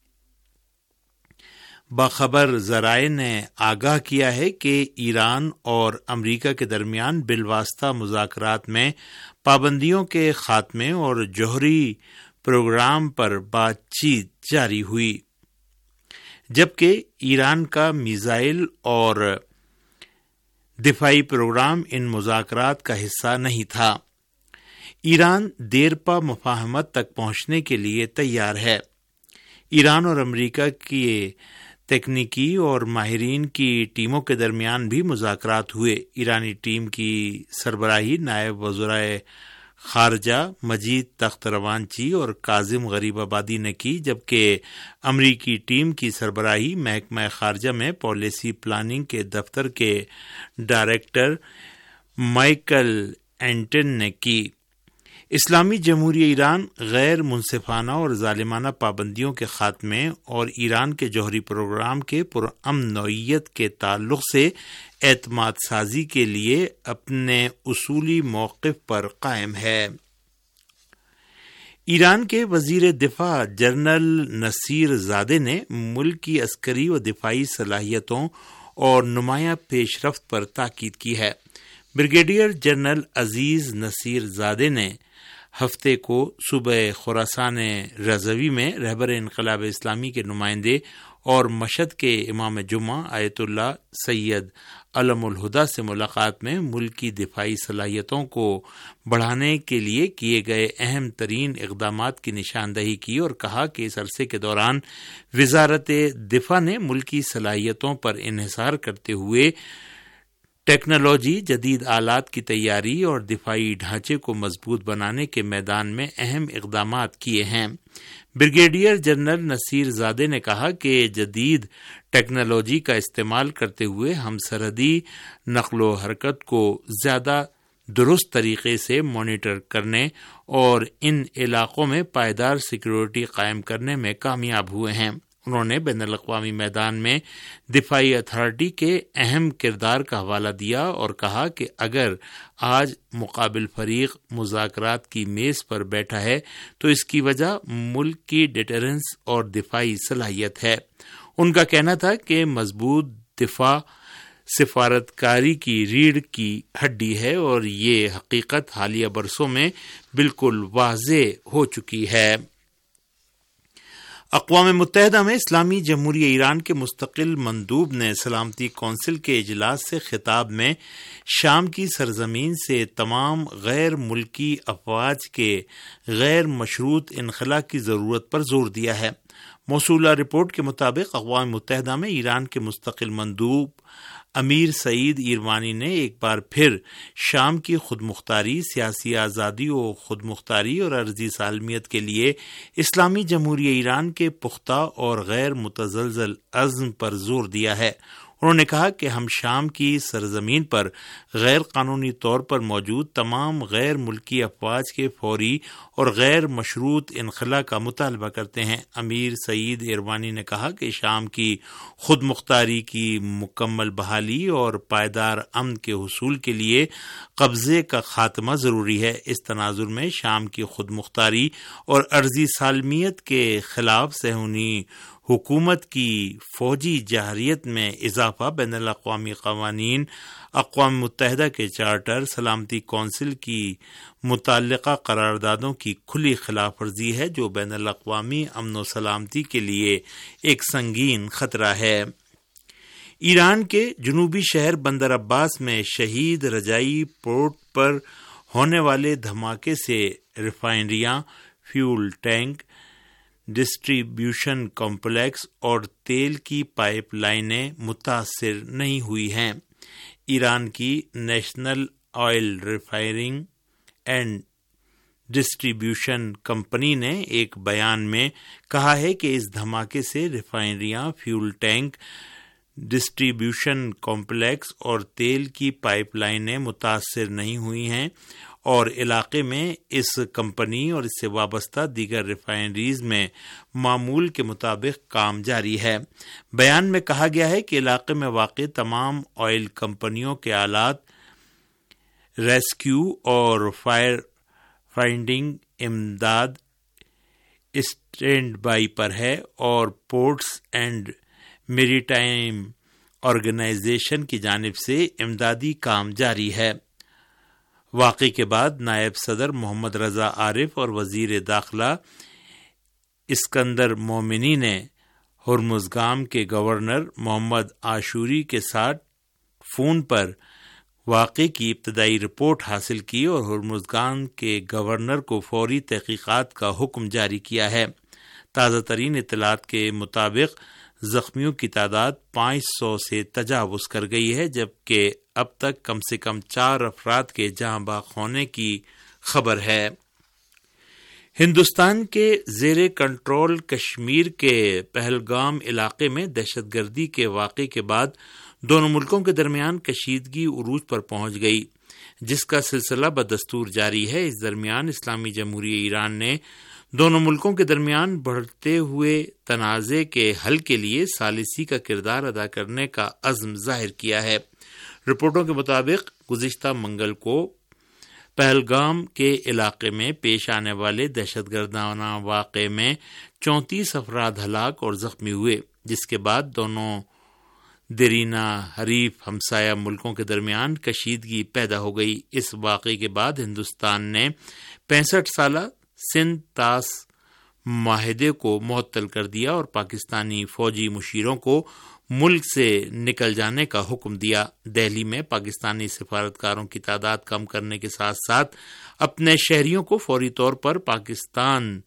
باخبر ذرائع نے آگاہ کیا ہے کہ ایران اور امریکہ کے درمیان بالواسطہ مذاکرات میں پابندیوں کے خاتمے اور جوہری پروگرام پر بات چیت جاری ہوئی، جبکہ ایران کا میزائل اور دفاعی پروگرام ان مذاکرات کا حصہ نہیں تھا۔ ایران دیرپا مفاہمت تک پہنچنے کے لیے تیار ہے۔ ایران اور امریکہ کی تکنیکی اور ماہرین کی ٹیموں کے درمیان بھی مذاکرات ہوئے۔ ایرانی ٹیم کی سربراہی نائب وزرائے خارجہ مجید تخت روانچی اور کاظم غریب آبادی نے کی، جبکہ امریکی ٹیم کی سربراہی محکمہ خارجہ میں پالیسی پلاننگ کے دفتر کے ڈائریکٹر مائیکل اینٹن نے کی۔ اسلامی جمہوریہ ایران غیر منصفانہ اور ظالمانہ پابندیوں کے خاتمے اور ایران کے جوہری پروگرام کے پرامن نوعیت کے تعلق سے اعتماد سازی کے لیے اپنے اصولی موقف پر قائم ہے۔ ایران کے وزیر دفاع جنرل نصیر زادے نے ملک کی عسکری و دفاعی صلاحیتوں اور نمایاں پیش رفت پر تاکید کی ہے۔ Brigadier general Aziz Nasirzadeh نے ہفتے کو صوبہ خراسان رضوی میں رہبر انقلاب اسلامی کے نمائندے اور مشہد کے امام جمعہ آیت اللہ سید علم الہدا سے ملاقات میں ملک کی دفاعی صلاحیتوں کو بڑھانے کے لیے کیے گئے اہم ترین اقدامات کی نشاندہی کی اور کہا کہ اس عرصے کے دوران وزارت دفاع نے ملکی صلاحیتوں پر انحصار کرتے ہوئے ٹیکنالوجی، جدید آلات کی تیاری اور دفاعی ڈھانچے کو مضبوط بنانے کے میدان میں اہم اقدامات کیے ہیں۔ بریگیڈیئر جنرل نصیر زادے نے کہا کہ جدید ٹیکنالوجی کا استعمال کرتے ہوئے ہم سرحدی نقل و حرکت کو زیادہ درست طریقے سے مانیٹر کرنے اور ان علاقوں میں پائیدار سیکیورٹی قائم کرنے میں کامیاب ہوئے ہیں۔ انہوں نے بین الاقوامی میدان میں دفاعی اتھارٹی کے اہم کردار کا حوالہ دیا اور کہا کہ اگر آج مقابل فریق مذاکرات کی میز پر بیٹھا ہے تو اس کی وجہ ملک کی ڈیٹرنس اور دفاعی صلاحیت ہے۔ ان کا کہنا تھا کہ مضبوط دفاع سفارتکاری کی ریڑھ کی ہڈی ہے اور یہ حقیقت حالیہ برسوں میں بالکل واضح ہو چکی ہے۔ اقوام متحدہ میں اسلامی جمہوریہ ایران کے مستقل مندوب نے سلامتی کونسل کے اجلاس سے خطاب میں شام کی سرزمین سے تمام غیر ملکی افواج کے غیر مشروط انخلاء کی ضرورت پر زور دیا ہے۔ موصولہ رپورٹ کے مطابق اقوام متحدہ میں ایران کے مستقل مندوب امیر سعید ایروانی نے ایک بار پھر شام کی خود مختاری، سیاسی آزادی و خود مختاری اور ارضی سالمیت کے لیے اسلامی جمہوریہ ایران کے پختہ اور غیر متزلزل عزم پر زور دیا ہے۔ انہوں نے کہا کہ ہم شام کی سرزمین پر غیر قانونی طور پر موجود تمام غیر ملکی افواج کے فوری اور غیر مشروط انخلاء کا مطالبہ کرتے ہیں۔ امیر سعید ایروانی نے کہا کہ شام کی خود مختاری کی مکمل بحالی اور پائیدار امن کے حصول کے لیے قبضے کا خاتمہ ضروری ہے۔ اس تناظر میں شام کی خود مختاری اور ارضی سالمیت کے خلاف صہیونی حکومت کی فوجی جارحیت میں اضافہ، بین الاقوامی قوانین، اقوام متحدہ کے چارٹر، سلامتی کونسل کی متعلقہ قراردادوں کی کھلی خلاف ورزی ہے جو بین الاقوامی امن و سلامتی کے لیے ایک سنگین خطرہ ہے۔ ایران کے جنوبی شہر بندر عباس میں شہید رجائی پورٹ پر ہونے والے دھماکے سے ریفائنریاں، فیول ٹینک، ڈسٹریبیوشن کمپلیکس اور تیل کی پائپ لائنیں متاثر نہیں ہوئی ہیں۔ ایران کی National Oil Refining and Distribution Company نے ایک بیان میں کہا ہے کہ اس دھماکے سے ریفائنریاں، فیول ٹینک، ڈسٹریبیوشن کمپلیکس اور تیل کی پائپ لائنیں متاثر نہیں ہوئی ہیں اور علاقے میں اس کمپنی اور اس سے وابستہ دیگر ریفائنریز میں معمول کے مطابق کام جاری ہے۔ بیان میں کہا گیا ہے کہ علاقے میں واقع تمام آئل کمپنیوں کے آلات ریسکیو اور فائر فائنڈنگ امداد اسٹینڈ بائی پر ہے اور Ports and Maritime Organization کی جانب سے امدادی کام جاری ہے۔ واقعے کے بعد نائب صدر محمد رضا عارف اور وزیر داخلہ اسکندر مومنی نے ہرمزگان کے گورنر محمد عاشوری کے ساتھ فون پر واقعے کی ابتدائی رپورٹ حاصل کی اور ہرمزگان کے گورنر کو فوری تحقیقات کا حکم جاری کیا ہے۔ تازہ ترین اطلاعات کے مطابق زخمیوں کی تعداد پانچ سو سے تجاوز کر گئی ہے، جبکہ اب تک کم سے کم چار افراد کے جاں بحق ہونے کی خبر ہے۔ ہندوستان کے زیر کنٹرول کشمیر کے پہلگام علاقے میں دہشت گردی کے واقعے کے بعد دونوں ملکوں کے درمیان کشیدگی عروج پر پہنچ گئی، جس کا سلسلہ بدستور جاری ہے۔ اس درمیان اسلامی جمہوریہ ایران نے دونوں ملکوں کے درمیان بڑھتے ہوئے تنازع کے حل کے لیے ثالثی کا کردار ادا کرنے کا عزم ظاہر کیا ہے۔ رپورٹوں کے مطابق گزشتہ منگل کو پہلگام کے علاقے میں پیش آنے والے دہشت گردانہ واقعے میں چونتیس افراد ہلاک اور زخمی ہوئے، جس کے بعد دونوں دیرینہ حریف ہمسایہ ملکوں کے درمیان کشیدگی پیدا ہو گئی۔ اس واقعے کے بعد ہندوستان نے پینسٹھ سالہ سندھ طاس معاہدے کو معطل کر دیا اور پاکستانی فوجی مشیروں کو ملک سے نکل جانے کا حکم دیا۔ دہلی میں پاکستانی سفارتکاروں کی تعداد کم کرنے کے ساتھ ساتھ اپنے شہریوں کو فوری طور پر پاکستان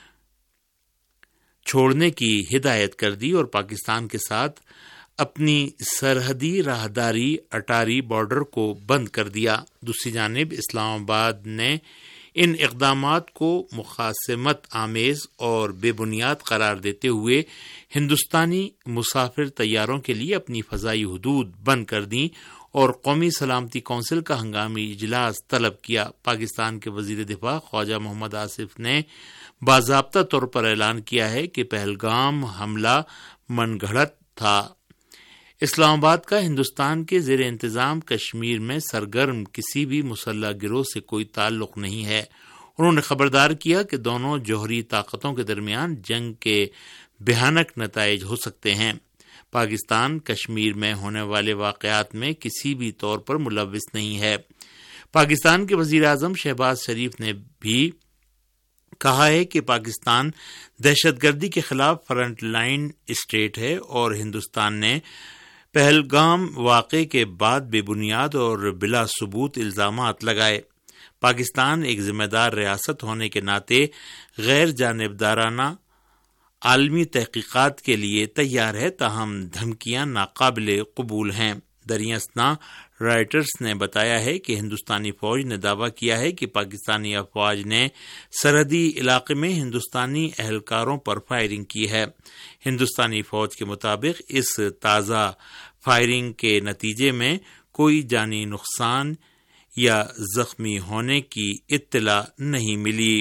چھوڑنے کی ہدایت کر دی اور پاکستان کے ساتھ اپنی سرحدی راہداری اٹاری بارڈر کو بند کر دیا۔ دوسری جانب اسلام آباد نے ان اقدامات کو مخاصمت آمیز اور بے بنیاد قرار دیتے ہوئے ہندوستانی مسافر طیاروں کے لیے اپنی فضائی حدود بند کر دیں اور قومی سلامتی کونسل کا ہنگامی اجلاس طلب کیا۔ پاکستان کے وزیر دفاع خواجہ محمد آصف نے باضابطہ طور پر اعلان کیا ہے کہ پہلگام حملہ من گھڑت تھا۔ اسلام آباد کا ہندوستان کے زیر انتظام کشمیر میں سرگرم کسی بھی مسلح گروہ سے کوئی تعلق نہیں ہے۔ انہوں نے خبردار کیا کہ دونوں جوہری طاقتوں کے درمیان جنگ کے بھیانک نتائج ہو سکتے ہیں۔ پاکستان کشمیر میں ہونے والے واقعات میں کسی بھی طور پر ملوث نہیں ہے۔ پاکستان کے وزیر اعظم شہباز شریف نے بھی کہا ہے کہ پاکستان دہشت گردی کے خلاف فرنٹ لائن اسٹیٹ ہے اور ہندوستان نے پہلگام واقعے کے بعد بے بنیاد اور بلا ثبوت الزامات لگائے۔ پاکستان ایک ذمہ دار ریاست ہونے کے ناطے غیر جانبدارانہ عالمی تحقیقات کے لیے تیار ہے، تاہم دھمکیاں ناقابل قبول ہیں۔ دریں اثنا رائٹرز نے بتایا ہے کہ ہندوستانی فوج نے دعویٰ کیا ہے کہ پاکستانی افواج نے سرحدی علاقے میں ہندوستانی اہلکاروں پر فائرنگ کی ہے۔ ہندوستانی فوج کے مطابق اس تازہ فائرنگ کے نتیجے میں کوئی جانی نقصان یا زخمی ہونے کی اطلاع نہیں ملی۔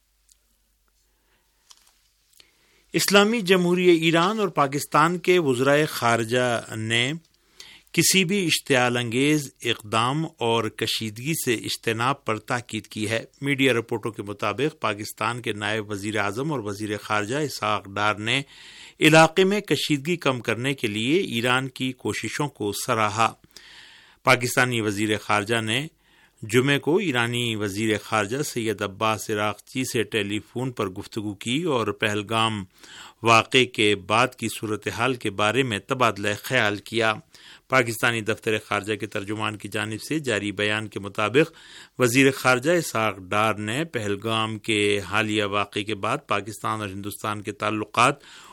اسلامی جمہوریہ ایران اور پاکستان کے وزرائے خارجہ نے کسی بھی اشتعال انگیز اقدام اور کشیدگی سے اجتناب پر تاکید کی ہے۔ میڈیا رپورٹوں کے مطابق پاکستان کے نائب وزیر اعظم اور وزیر خارجہ اسحاق ڈار نے علاقے میں کشیدگی کم کرنے کے لیے ایران کی کوششوں کو سراہا۔ پاکستانی وزیر خارجہ نے جمعے کو ایرانی وزیر خارجہ سید عباس عراقچی سے ٹیلی فون پر گفتگو کی اور پہلگام واقعے کے بعد کی صورتحال کے بارے میں تبادلہ خیال کیا۔ پاکستانی دفتر خارجہ کے ترجمان کی جانب سے جاری بیان کے مطابق وزیر خارجہ اسحاق ڈار نے پہلگام کے حالیہ واقعے کے بعد پاکستان اور ہندوستان کے تعلقات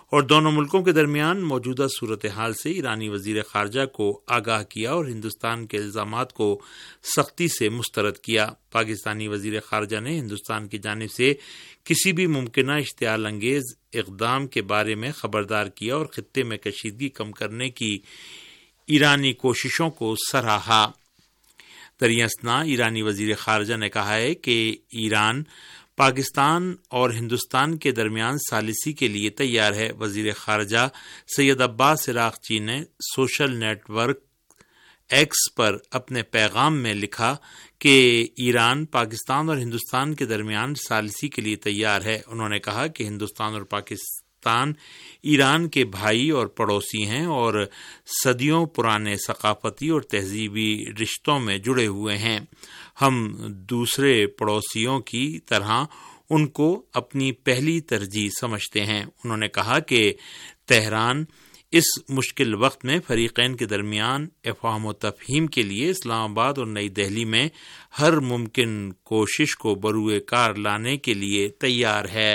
اور دونوں ملکوں کے درمیان موجودہ صورتحال سے ایرانی وزیر خارجہ کو آگاہ کیا اور ہندوستان کے الزامات کو سختی سے مسترد کیا۔ پاکستانی وزیر خارجہ نے ہندوستان کی جانب سے کسی بھی ممکنہ اشتعال انگیز اقدام کے بارے میں خبردار کیا اور خطے میں کشیدگی کم کرنے کی ایرانی کوششوں کو سراہا۔ دریں اثنا ایرانی وزیر خارجہ نے کہا ہے کہ ایران پاکستان اور ہندوستان کے درمیان ثالثی کے لیے تیار ہے۔ وزیر خارجہ سید عباس عراقچی نے سوشل نیٹ ورک ایکس پر اپنے پیغام میں لکھا کہ ایران پاکستان اور ہندوستان کے درمیان ثالثی کے لیے تیار ہے۔ انہوں نے کہا کہ ہندوستان اور پاکستان ایران کے بھائی اور پڑوسی ہیں اور صدیوں پرانے ثقافتی اور تہذیبی رشتوں میں جڑے ہوئے ہیں۔ ہم دوسرے پڑوسیوں کی طرح ان کو اپنی پہلی ترجیح سمجھتے ہیں۔ انہوں نے کہا کہ تہران اس مشکل وقت میں فریقین کے درمیان افہام و تفہیم کے لیے اسلام آباد اور نئی دہلی میں ہر ممکن کوشش کو بروئے کار لانے کے لیے تیار ہے۔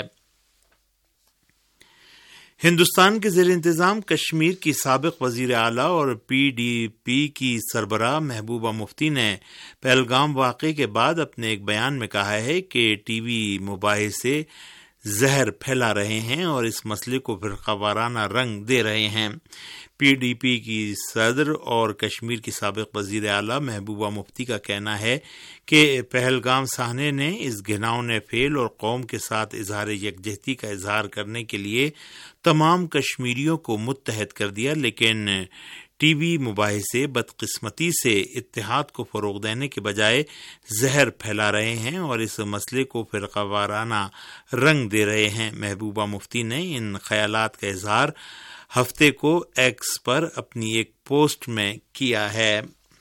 ہندوستان کے زیر انتظام کشمیر کی سابق وزیر اعلیٰ اور پی ڈی پی کی سربراہ محبوبہ مفتی نے پہلگام واقعے کے بعد اپنے ایک بیان میں کہا ہے کہ ٹی وی مباحثے زہر پھیلا رہے ہیں اور اس مسئلے کو فرقہ وارانہ رنگ دے رہے ہیں۔ پی ڈی پی کی صدر اور کشمیر کی سابق وزیر اعلیٰ محبوبہ مفتی کا کہنا ہے کہ پہلگام سانحے نے اس گھناؤنے فعل اور قوم کے ساتھ اظہار یکجہتی کا اظہار کرنے کے لیے تمام کشمیریوں کو متحد کر دیا، لیکن ٹی وی مباحثے بدقسمتی سے اتحاد کو فروغ دینے کے بجائے زہر پھیلا رہے ہیں اور اس مسئلے کو فرقہ وارانہ رنگ دے رہے ہیں۔ محبوبہ مفتی نے ان خیالات کا اظہار ہفتے کو ایکس پر اپنی ایک پوسٹ میں کیا ہے۔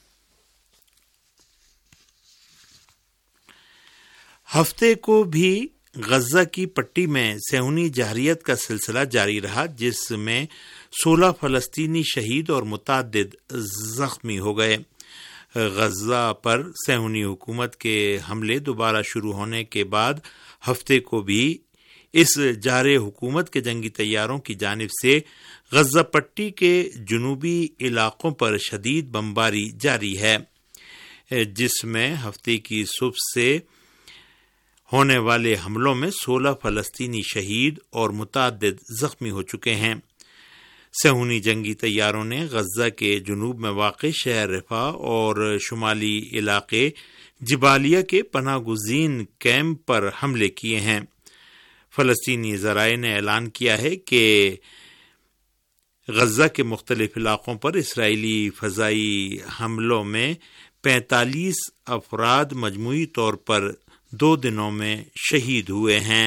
ہفتے کو بھی غزہ کی پٹی میں صہیونی جارحیت کا سلسلہ جاری رہا، جس میں سولہ فلسطینی شہید اور متعدد زخمی ہو گئے۔ غزہ پر صہیونی حکومت کے حملے دوبارہ شروع ہونے کے بعد ہفتے کو بھی اس جارح حکومت کے جنگی طیاروں کی جانب سے غزہ پٹی کے جنوبی علاقوں پر شدید بمباری جاری ہے، جس میں ہفتے کی صبح سے ہونے والے حملوں میں سولہ فلسطینی شہید اور متعدد زخمی ہو چکے ہیں۔ صہیونی جنگی طیاروں نے غزہ کے جنوب میں واقع شہر رفح اور شمالی علاقے جبالیہ کے پناہ گزین کیمپ پر حملے کیے ہیں۔ فلسطینی ذرائع نے اعلان کیا ہے کہ غزہ کے مختلف علاقوں پر اسرائیلی فضائی حملوں میں پینتالیس افراد مجموعی طور پر دو دنوں میں شہید ہوئے ہیں۔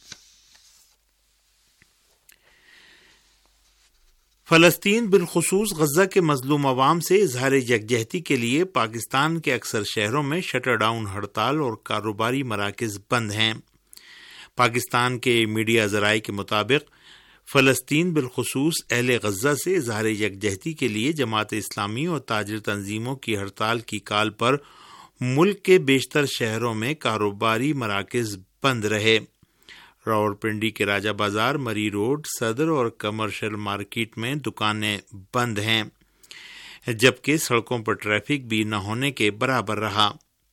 فلسطین بالخصوص غزہ کے مظلوم عوام سے اظہار یکجہتی کے لیے پاکستان کے اکثر شہروں میں شٹر ڈاؤن ہڑتال اور کاروباری مراکز بند ہیں۔ پاکستان کے میڈیا ذرائع کے مطابق فلسطین بالخصوص اہل غزہ سے اظہار یکجہتی کے لیے جماعت اسلامی اور تاجر تنظیموں کی ہڑتال کی کال پر ملک کے بیشتر شہروں میں کاروباری مراکز بند رہے۔ راولپنڈی کے راجہ بازار، مری روڈ، صدر اور کمرشل مارکیٹ میں دکانیں بند ہیں، جبکہ سڑکوں پر ٹریفک بھی نہ ہونے کے برابر رہا۔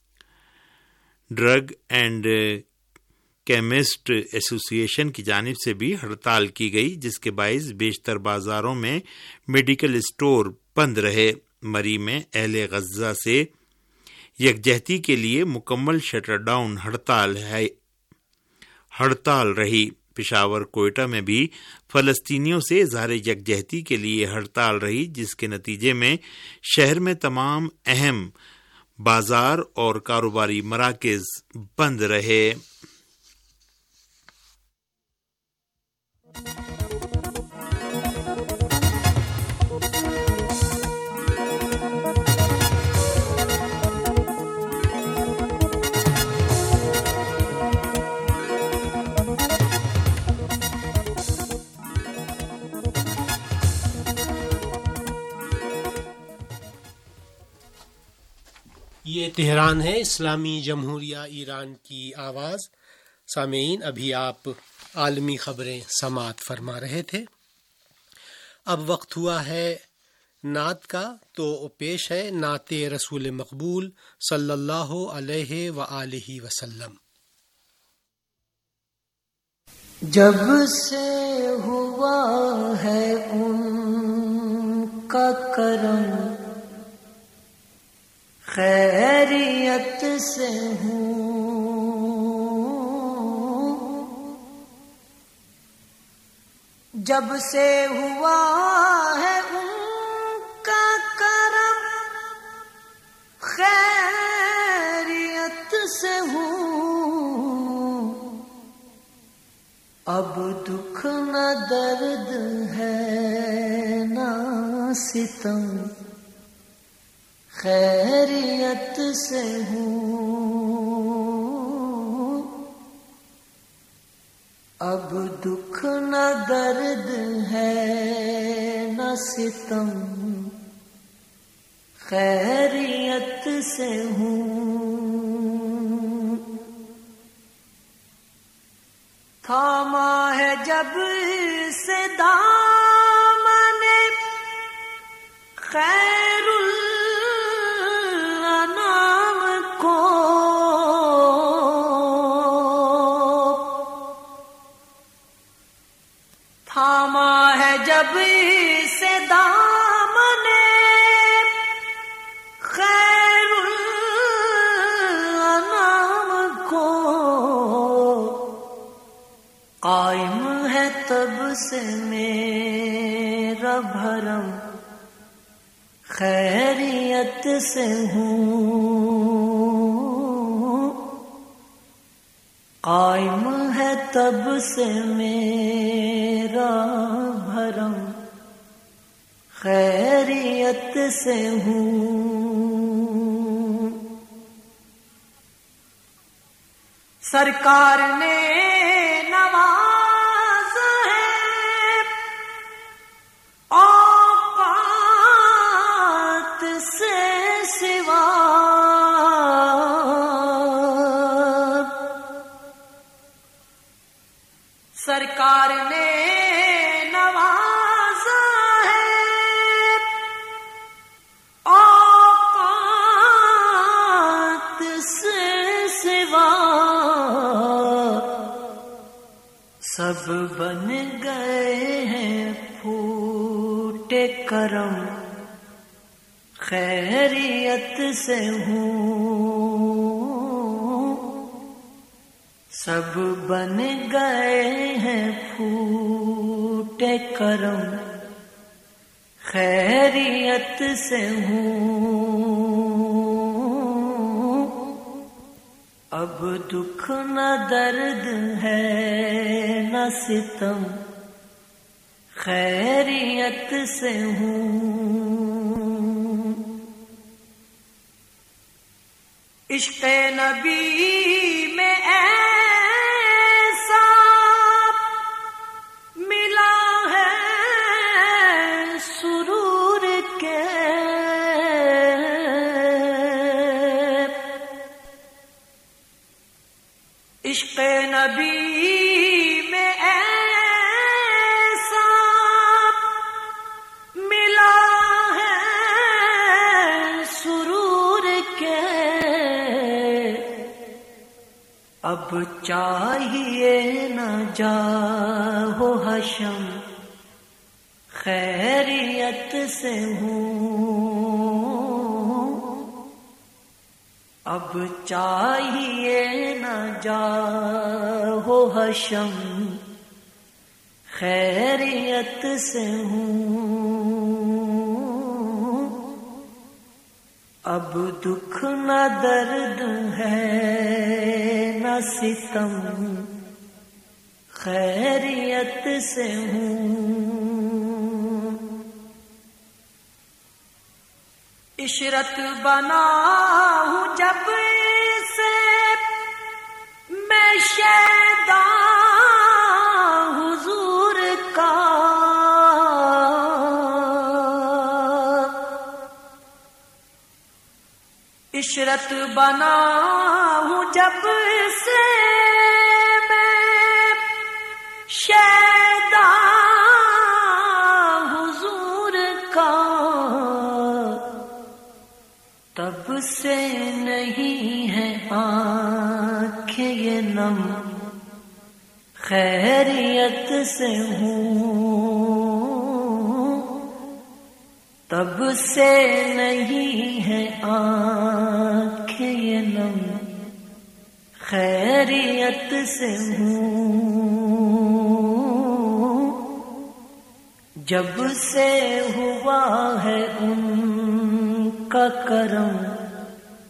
ڈرگ اینڈ کیمسٹ ایسوسی ایشن کی جانب سے بھی ہڑتال کی گئی، جس کے باعث بیشتر بازاروں میں میڈیکل اسٹور بند رہے۔ مری میں اہل غزہ سے یکجہتی کے لیے مکمل شٹر ڈاؤن ہڑتال ہے ہڑتال رہی۔ پشاور کوئٹہ میں بھی فلسطینیوں سے اظہار یکجہتی کے لیے ہڑتال رہی، جس کے نتیجے میں شہر میں تمام اہم بازار اور کاروباری مراکز بند رہے۔ یہ تہران ہے، اسلامی جمہوریہ ایران کی آواز۔ سامعین، ابھی آپ عالمی خبریں سماعت فرما رہے تھے۔ اب وقت ہوا ہے نعت کا، تو پیش ہے نعت رسول مقبول صلی اللہ علیہ وآلہ وسلم۔ جب سے ہوا ہے ان کا کرم، خیریت سے ہوں، جب سے ہوا ہے ان کا کرم، خیریت سے ہوں، اب دکھ نہ درد ہے نہ ستم، خیریت سے ہوں، اب دکھ نہ درد ہے نہ ستم، خیریت سے ہوں، تھاما ہے جب سے دامن خیر الانام کو، تھاما ہے جب سے دامن خیر الانام کو، قائم ہے تب سے میرا بھرم، خیریت سے ہوں، قائم ہے تب سے میرا بھرم، خیریت سے ہوں، سرکار نے نواز ہے اوقات سے سوا، سرکار نے نوازا ہے اوقات سے سوا، سب بن گئے ہیں پھوٹے کرم، خیریت سے ہوں، سب بن گئے ہیں پھوٹے کرم، خیریت سے ہوں، اب دکھ نہ درد ہے نہ ستم، خیریت سے ہوں، عشق نبی میں ایسا ملا ہے سرور کے، عشق نبی میں ایسا ملا ہے سرور کے، اب چاہیے نہ جاؤ حشم، خیریت سے ہوں، اب چاہیے نہ جاؤ حشم، خیریت سے ہوں، اب دکھ نہ درد ہے نہ ستم، خیریت سے ہوں، عشرت بنا ہوں جب سے میں شیدا حضور کا، عشرت بنا ہوں جب سے میں شیدا حضور سے نہیں ہے آنکھیں یہ نم، خیریت سے ہوں، تب سے نہیں ہے آنکھیں یہ نم، خیریت سے ہوں، جب سے ہوا ہے ان کا کرم،